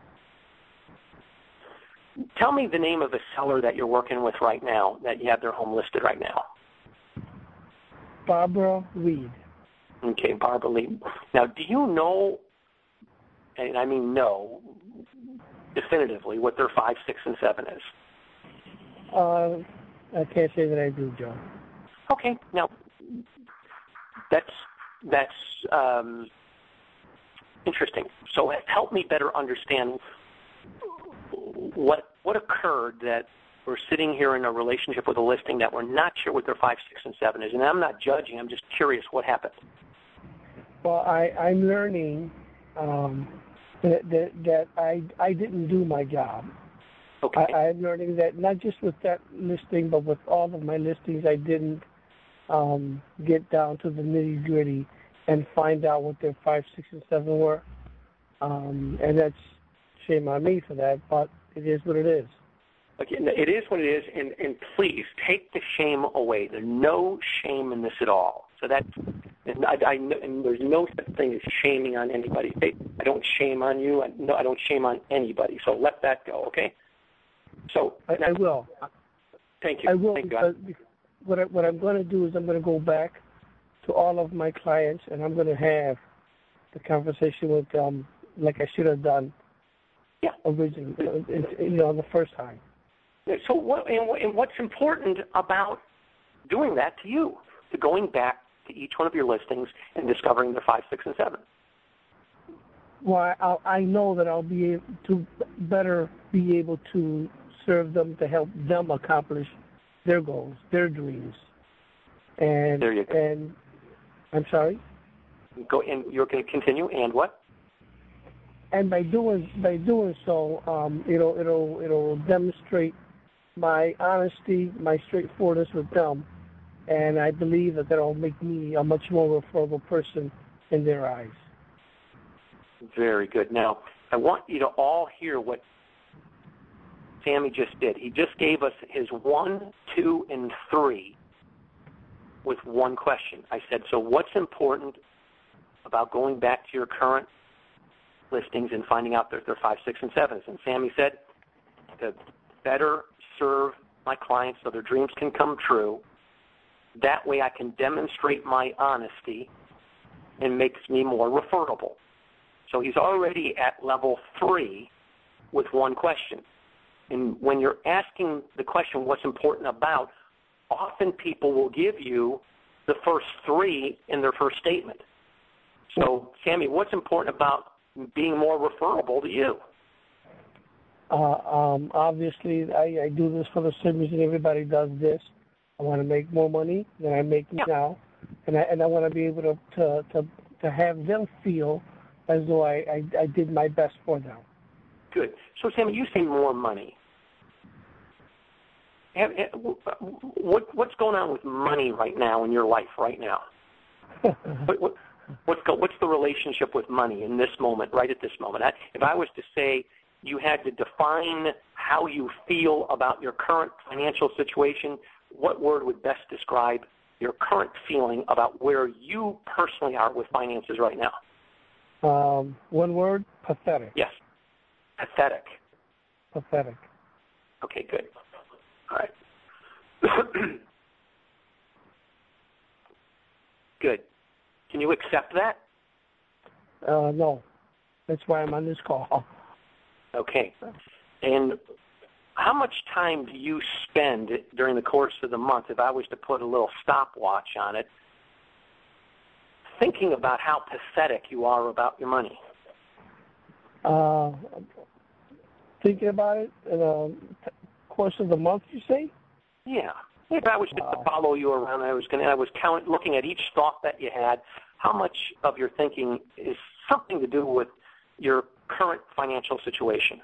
Tell me the name of the seller that you're working with right now, that you have their home listed right now. Barbara Reed. Okay, Barbara Reed. Now, do you know, and I mean know, definitively what their 5, 6, and 7 is? I can't say that I do, Joe. Okay, now that's interesting. So help me better understand what occurred that we're sitting here in a relationship with a listing that we're not sure what their 5, 6, and 7 is. And I'm not judging. I'm just curious what happened. Well, I'm learning that I didn't do my job. Okay. I'm learning that not just with that listing, but with all of my listings, I didn't get down to the nitty-gritty and find out what their 5, 6, and 7 were. And that's shame on me for that, but it is what it is. Okay, it is what it is, and please take the shame away. There's no shame in this at all. So that's, and there's no such thing as shaming on anybody. I don't shame on you. I don't shame on anybody. So let that go, okay? So I will. Thank you. I will. Thank God. What I'm going to do is I'm going to go back to all of my clients, and I'm going to have the conversation with them like I should have done. Yeah. Originally, the first time. So what's important about doing that to you, to going back to each one of your listings and discovering the 5, 6, and 7? Well, I know that I'll be able to better be able to serve them, to help them accomplish their goals, their dreams. And there you go. And I'm sorry. Go, and you're going to continue. And what? And by doing so, it'll demonstrate my honesty, my straightforwardness with them, and I believe that will make me a much more referable person in their eyes. Very good. Now, I want you to all hear what Sammy just did. He just gave us his 1, 2, and 3 with one question. I said, so what's important about going back to your current listings and finding out that they're 5, 6, and 7s? And Sammy said, to better serve my clients so their dreams can come true. That way I can demonstrate my honesty and makes me more referable. So he's already at level 3 with one question. And when you're asking the question, what's important about, often people will give you the first 3 in their first statement. So, Sammy, what's important about being more referable to you? Obviously, I do this for the same reason everybody does this. I want to make more money than I make now, and I want to be able to have them feel as though I did my best for them. Good. So, Sammy, you say more money. What's going on with money right now in your life right now? What's the relationship with money in this moment, right at this moment? If I was to say you had to define how you feel about your current financial situation, what word would best describe your current feeling about where you personally are with finances right now? One word, pathetic. Yes, pathetic. Pathetic. Okay, good. All right. Good. Can you accept that? No. That's why I'm on this call. Okay. And how much time do you spend during the course of the month, if I was to put a little stopwatch on it, thinking about how pathetic you are about your money? Thinking about it in the course of the month, you say? Yeah. If I was just to follow you around, I was looking at each thought that you had. How much of your thinking is something to do with your current financial situation?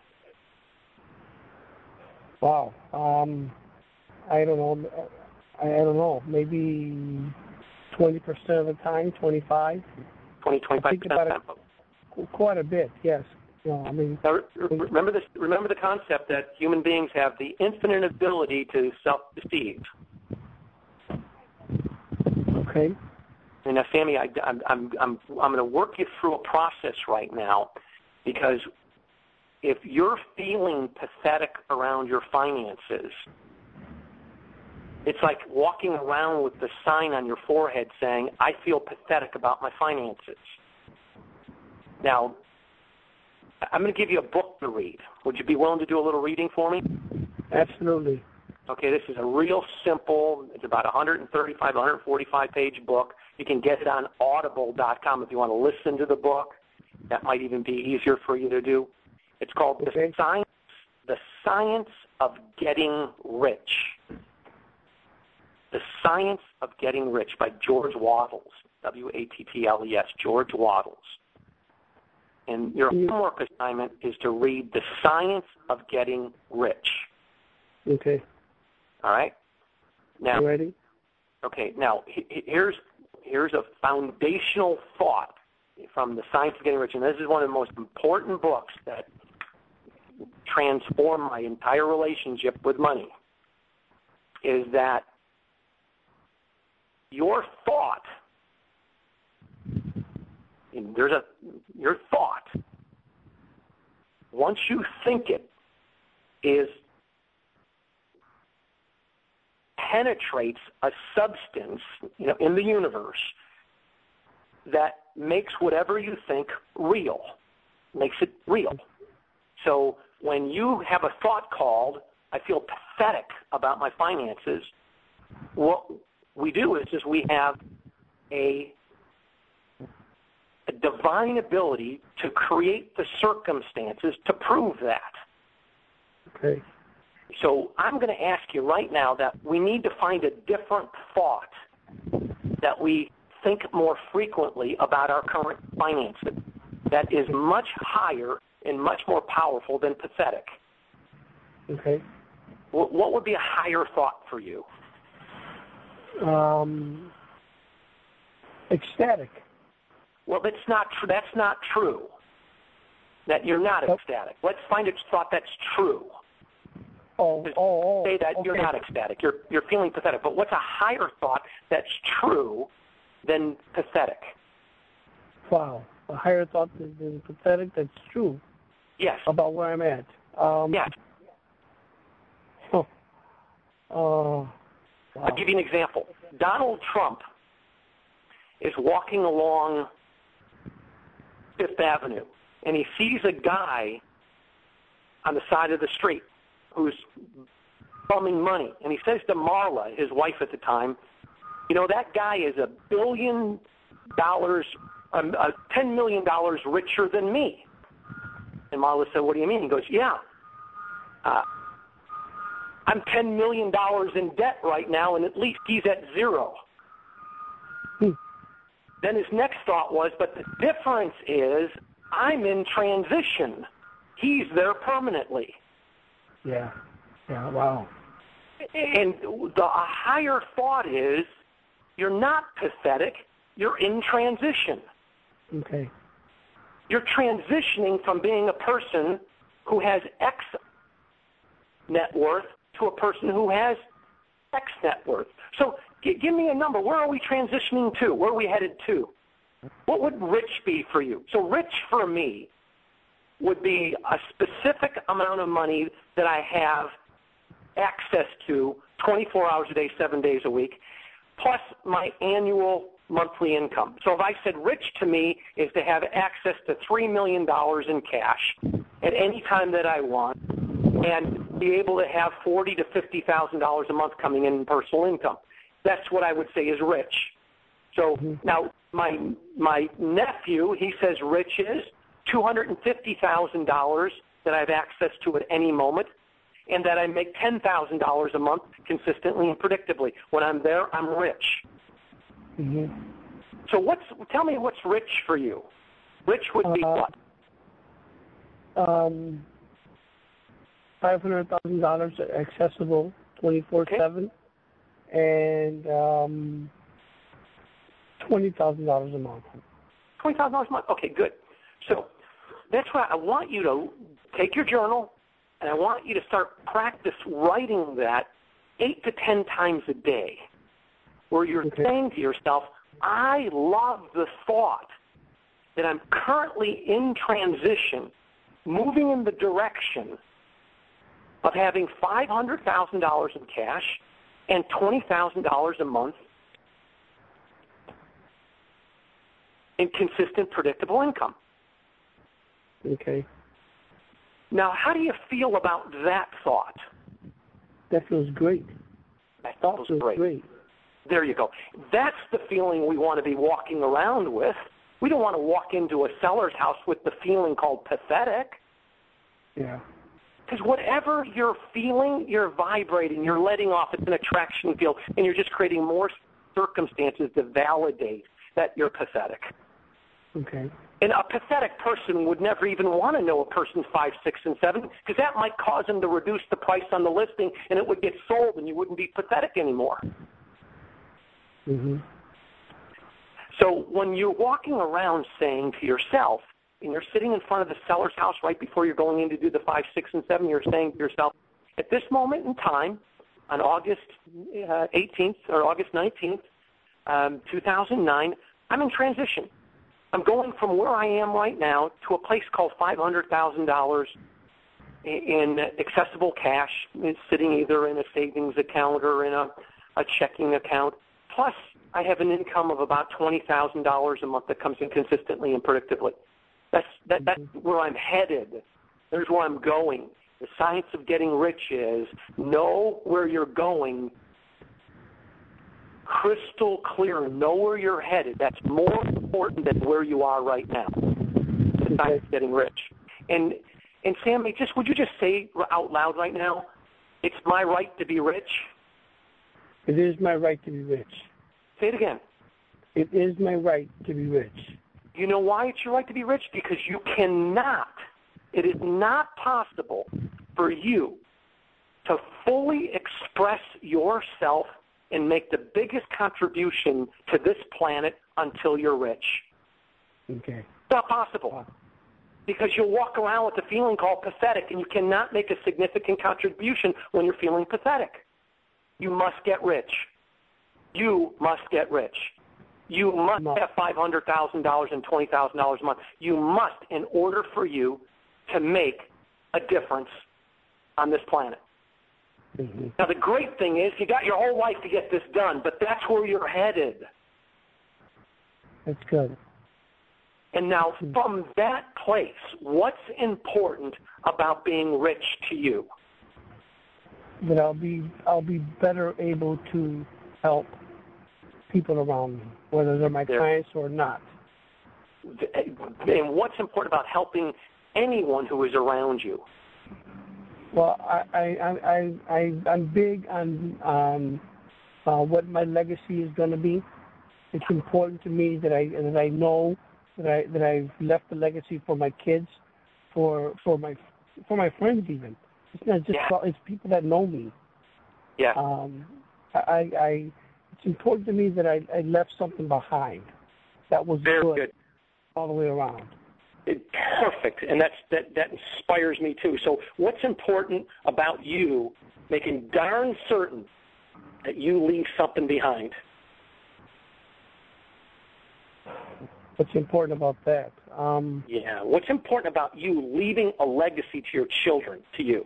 Wow. I don't know. Maybe 20% of the time, 25. 25% of the time. Quite a bit, yes. Now, remember the concept that human beings have the infinite ability to self-deceive. Okay. And now, Sammy, I'm going to work you through a process right now, because if you're feeling pathetic around your finances, it's like walking around with the sign on your forehead saying, I feel pathetic about my finances. Now, I'm going to give you a book to read. Would you be willing to do a little reading for me? Absolutely. Okay, this is a real simple, it's about 135, 145-page book. You can get it on audible.com if you want to listen to the book. That might even be easier for you to do. It's called The Science of Getting Rich. The Science of Getting Rich by George Wattles, W-A-T-T-L-E-S, George Wattles. And your homework assignment is to read The Science of Getting Rich. Okay. All right? Now, you ready? Okay. Now, here's a foundational thought from The Science of Getting Rich, and this is one of the most important books that transformed my entire relationship with money, is that your thought, your thought, once you think it, penetrates a substance, in the universe that makes whatever you think real, makes it real. So when you have a thought called, I feel pathetic about my finances, what we do is we have a divine ability to create the circumstances to prove that. Okay. So I'm going to ask you right now that we need to find a different thought that we think more frequently about our current finances that is much higher and much more powerful than pathetic. Okay. What would be a higher thought for you? Ecstatic. Well, that's not true. That's not true. That you're not ecstatic. Let's find a thought that's true. Say that you're not ecstatic. You're feeling pathetic. But what's a higher thought that's true than pathetic? Wow. A higher thought than pathetic that's true. Yes. About where I'm at. Yes. Wow. I'll give you an example. Donald Trump is walking along Fifth Avenue, and he sees a guy on the side of the street who's bumming money. And he says to Marla, his wife at the time, you know, that guy is $1 billion, $10 million richer than me. And Marla said, what do you mean? He goes, yeah. I'm $10 million in debt right now, and at least he's at zero. Then his next thought was, but the difference is I'm in transition. He's there permanently. Yeah. Yeah, wow. And a higher thought is you're not pathetic. You're in transition. Okay. You're transitioning from being a person who has X net worth to a person who has X net worth. So give me a number. Where are we transitioning to? Where are we headed to? What would rich be for you? So rich for me would be a specific amount of money that I have access to 24 hours a day, 7 days a week, plus my annual monthly income. So if I said rich to me is to have access to $3 million in cash at any time that I want and be able to have $40,000 to $50,000 a month coming in personal income. That's what I would say is rich. So now my nephew, he says rich is $250,000 that I have access to at any moment, and that I make $10,000 a month consistently and predictably. When I'm there, I'm rich. Mm-hmm. So tell me what's rich for you. Rich would be what? $500,000 accessible 24/7, and $20,000 a month. $20,000 a month. Okay, good. So that's why I want you to take your journal, and I want you to start practice writing that 8 to 10 times a day, where you're saying to yourself, I love the thought that I'm currently in transition, moving in the direction of having $500,000 in cash and $20,000 a month in consistent, predictable income. Okay. Now, how do you feel about that thought? That feels great. That feels great. There you go. That's the feeling we want to be walking around with. We don't want to walk into a seller's house with the feeling called pathetic. Yeah. Because whatever you're feeling, you're vibrating, you're letting off. It's an attraction field, and you're just creating more circumstances to validate that you're pathetic. Okay. And a pathetic person would never even want to know a person's 5, 6, and 7, because that might cause them to reduce the price on the listing, and it would get sold, and you wouldn't be pathetic anymore. Mm-hmm. So when you're walking around saying to yourself, and you're sitting in front of the seller's house right before you're going in to do the 5, 6, and 7, you're saying to yourself, at this moment in time, on August 18th or August 19th, 2009, I'm in transition. I'm going from where I am right now to a place called $500,000 in accessible cash. It's sitting either in a savings account or in a checking account. Plus, I have an income of about $20,000 a month that comes in consistently and predictably. That's where I'm headed. There's where I'm going. The science of getting rich is know where you're going, crystal clear, know where you're headed. That's more important than where you are right now. The science of getting rich. And Sammy, would you just say out loud right now, it's my right to be rich? It is my right to be rich. Say it again. It is my right to be rich. You know why it's your right to be rich? Because you cannot, it is not possible for you to fully express yourself and make the biggest contribution to this planet until you're rich. Okay. It's not possible. Because you'll walk around with a feeling called pathetic, and you cannot make a significant contribution when you're feeling pathetic. You must get rich. You must get rich. You must have $500,000 and $20,000 a month. You must, in order for you to make a difference on this planet. Mm-hmm. Now, the great thing is you got your whole life to get this done, but that's where you're headed. That's good. And now, from that place, what's important about being rich to you? That I'll be better able to help people around me, whether they're my clients or not. And what's important about helping anyone who is around you? Well, I'm big on what my legacy is going to be. It's important to me that I know that I've left a legacy for my kids, for my friends even. It's not just it's people that know me. Yeah. It's important to me that I left something behind that was very good all the way around. Perfect, and that inspires me too. So, what's important about you making darn certain that you leave something behind? What's important about that? What's important about you leaving a legacy to your children, to you?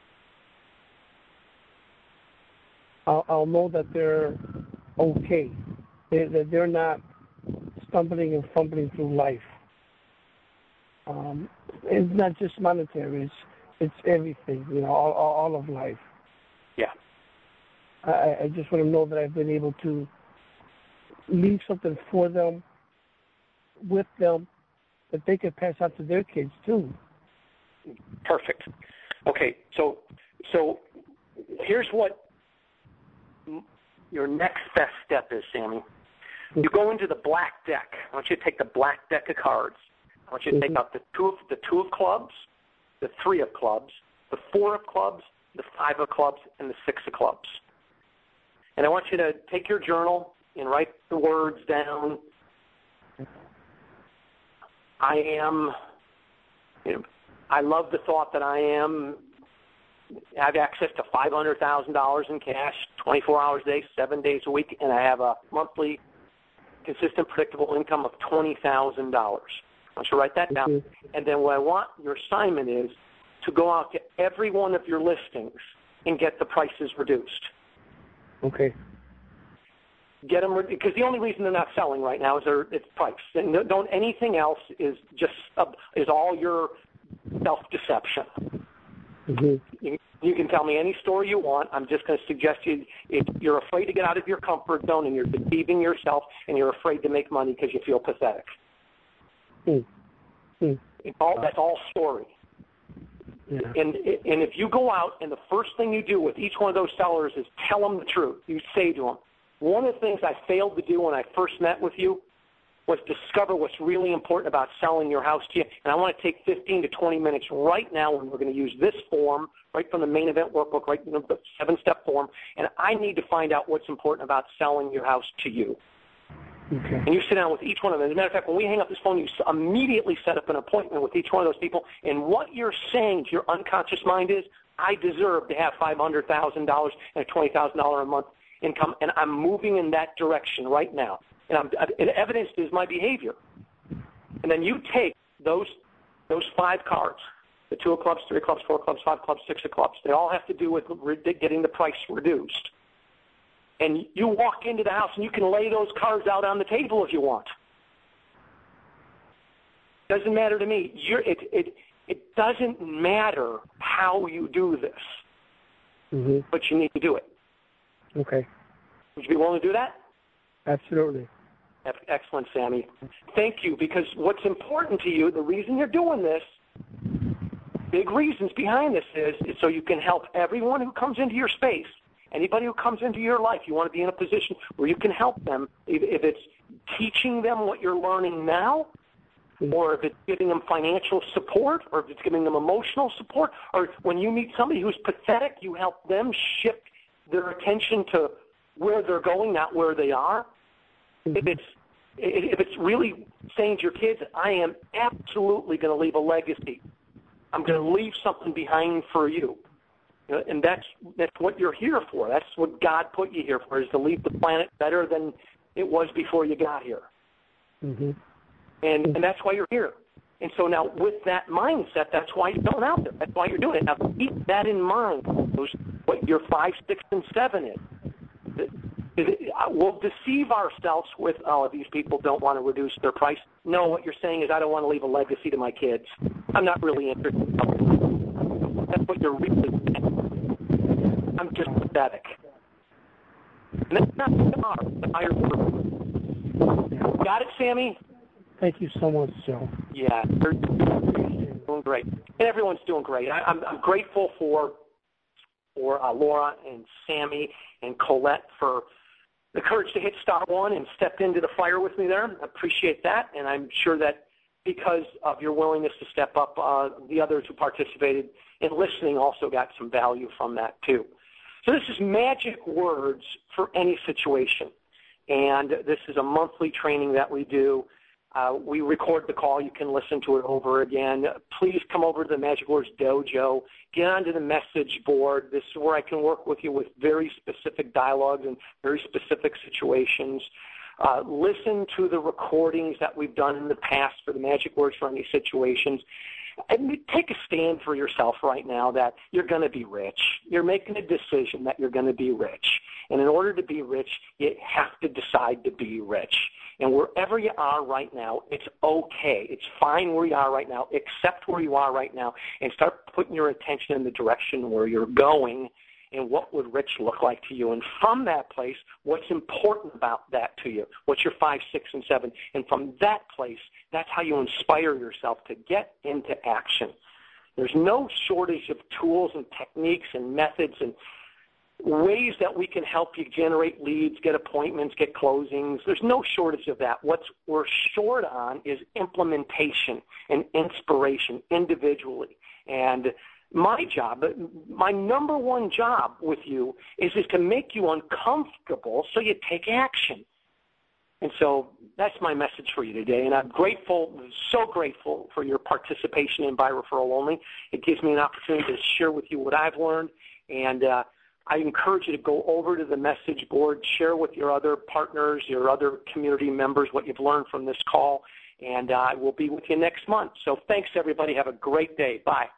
I'll know that they're okay, that they're not stumbling and fumbling through life. It's not just monetary; it's everything. All of life. Yeah. I just want to know that I've been able to leave something for them, with them, that they could pass on to their kids too. Perfect. Okay, so here's what your next best step is, Sammy. You go into the black deck. I want you to take the black deck of cards. I want you to take out the two of clubs, the 3 of clubs, the 4 of clubs, the 5 of clubs, and the 6 of clubs. And I want you to take your journal and write the words down. I love the thought that I have access to $500,000 in cash, 24 hours a day, 7 days a week, and I have a monthly consistent, predictable income of $20,000. I want you to write that down. And then what I want your assignment is to go out to every one of your listings and get the prices reduced. Okay. Get them, because the only reason they're not selling right now is it's price. And don't anything else is all your self-deception. Mm-hmm. You can tell me any story you want. I'm just going to suggest if you're afraid to get out of your comfort zone and you're deceiving yourself and you're afraid to make money because you feel pathetic. That's all story. Yeah. And if you go out and the first thing you do with each one of those sellers is tell them the truth. You say to them, one of the things I failed to do when I first met with you was discover what's really important about selling your house to you. And I want to take 15 to 20 minutes right now, and we're going to use this form right from the main event workbook, right, the 7-step form, and I need to find out what's important about selling your house to you. Okay. And you sit down with each one of them. As a matter of fact, when we hang up this phone, you immediately set up an appointment with each one of those people, and what you're saying to your unconscious mind is, I deserve to have $500,000 and a $20,000 a month income, and I'm moving in that direction right now. And evidence is my behavior. And then you take those 5 cards, the 2 of clubs, 3 of clubs, 4 of clubs, 5 of clubs, 6 of clubs. They all have to do with getting the price reduced. And you walk into the house and you can lay those cards out on the table if you want. Doesn't matter to me. It doesn't matter how you do this, but you need to do it. Okay. Would you be willing to do that? Absolutely. Excellent, Sammy. Thank you, because what's important to you, the reason you're doing this, big reasons behind this is so you can help everyone who comes into your space, anybody who comes into your life. You want to be in a position where you can help them, if it's teaching them what you're learning now, or if it's giving them financial support, or if it's giving them emotional support, or when you meet somebody who's pathetic, you help them shift their attention to where they're going, not where they are. If it's really saying to your kids, I am absolutely going to leave a legacy. I'm going to leave something behind for you. And that's what you're here for. That's what God put you here for, is to leave the planet better than it was before you got here. Mm-hmm. And that's why you're here. And so now with that mindset, that's why you're going out there. That's why you're doing it. Now keep that in mind, what your 5, 6, and 7 is. We'll deceive ourselves with, these people don't want to reduce their price. No, what you're saying is, I don't want to leave a legacy to my kids. I'm not really interested. That's what you're really saying. I'm just pathetic. And that's not the higher purpose. Got it, Sammy? Thank you so much, Joe. Yeah, they're doing great. And everyone's doing great. I'm grateful for Laura and Sammy and Colette for the courage to hit star 1 and step into the fire with me there. I appreciate that, and I'm sure that because of your willingness to step up, the others who participated in listening also got some value from that too. So this is Magic Words for Any Situation, and this is a monthly training that we do. We record the call. You can listen to it over again. Please come over to the Magic Words Dojo. Get onto the message board. This is where I can work with you with very specific dialogues and very specific situations. Listen to the recordings that we've done in the past for the Magic Words for Any Situations. And take a stand for yourself right now that you're going to be rich. You're making a decision that you're going to be rich. And in order to be rich, you have to decide to be rich. And wherever you are right now, it's okay. It's fine where you are right now. Accept where you are right now and start putting your attention in the direction where you're going and what would rich look like to you. And from that place, what's important about that to you? What's your 5, 6, and 7? And from that place, that's how you inspire yourself to get into action. There's no shortage of tools and techniques and methods and ways that we can help you generate leads, get appointments, get closings. There's no shortage of that. What we're short on is implementation and inspiration individually. And my job, my number one job with you is to make you uncomfortable so you take action. And so that's my message for you today. And I'm grateful, so grateful for your participation in By Referral Only. It gives me an opportunity to share with you what I've learned. And I encourage you to go over to the message board, share with your other partners, your other community members what you've learned from this call, and I will be with you next month. So thanks, everybody. Have a great day. Bye.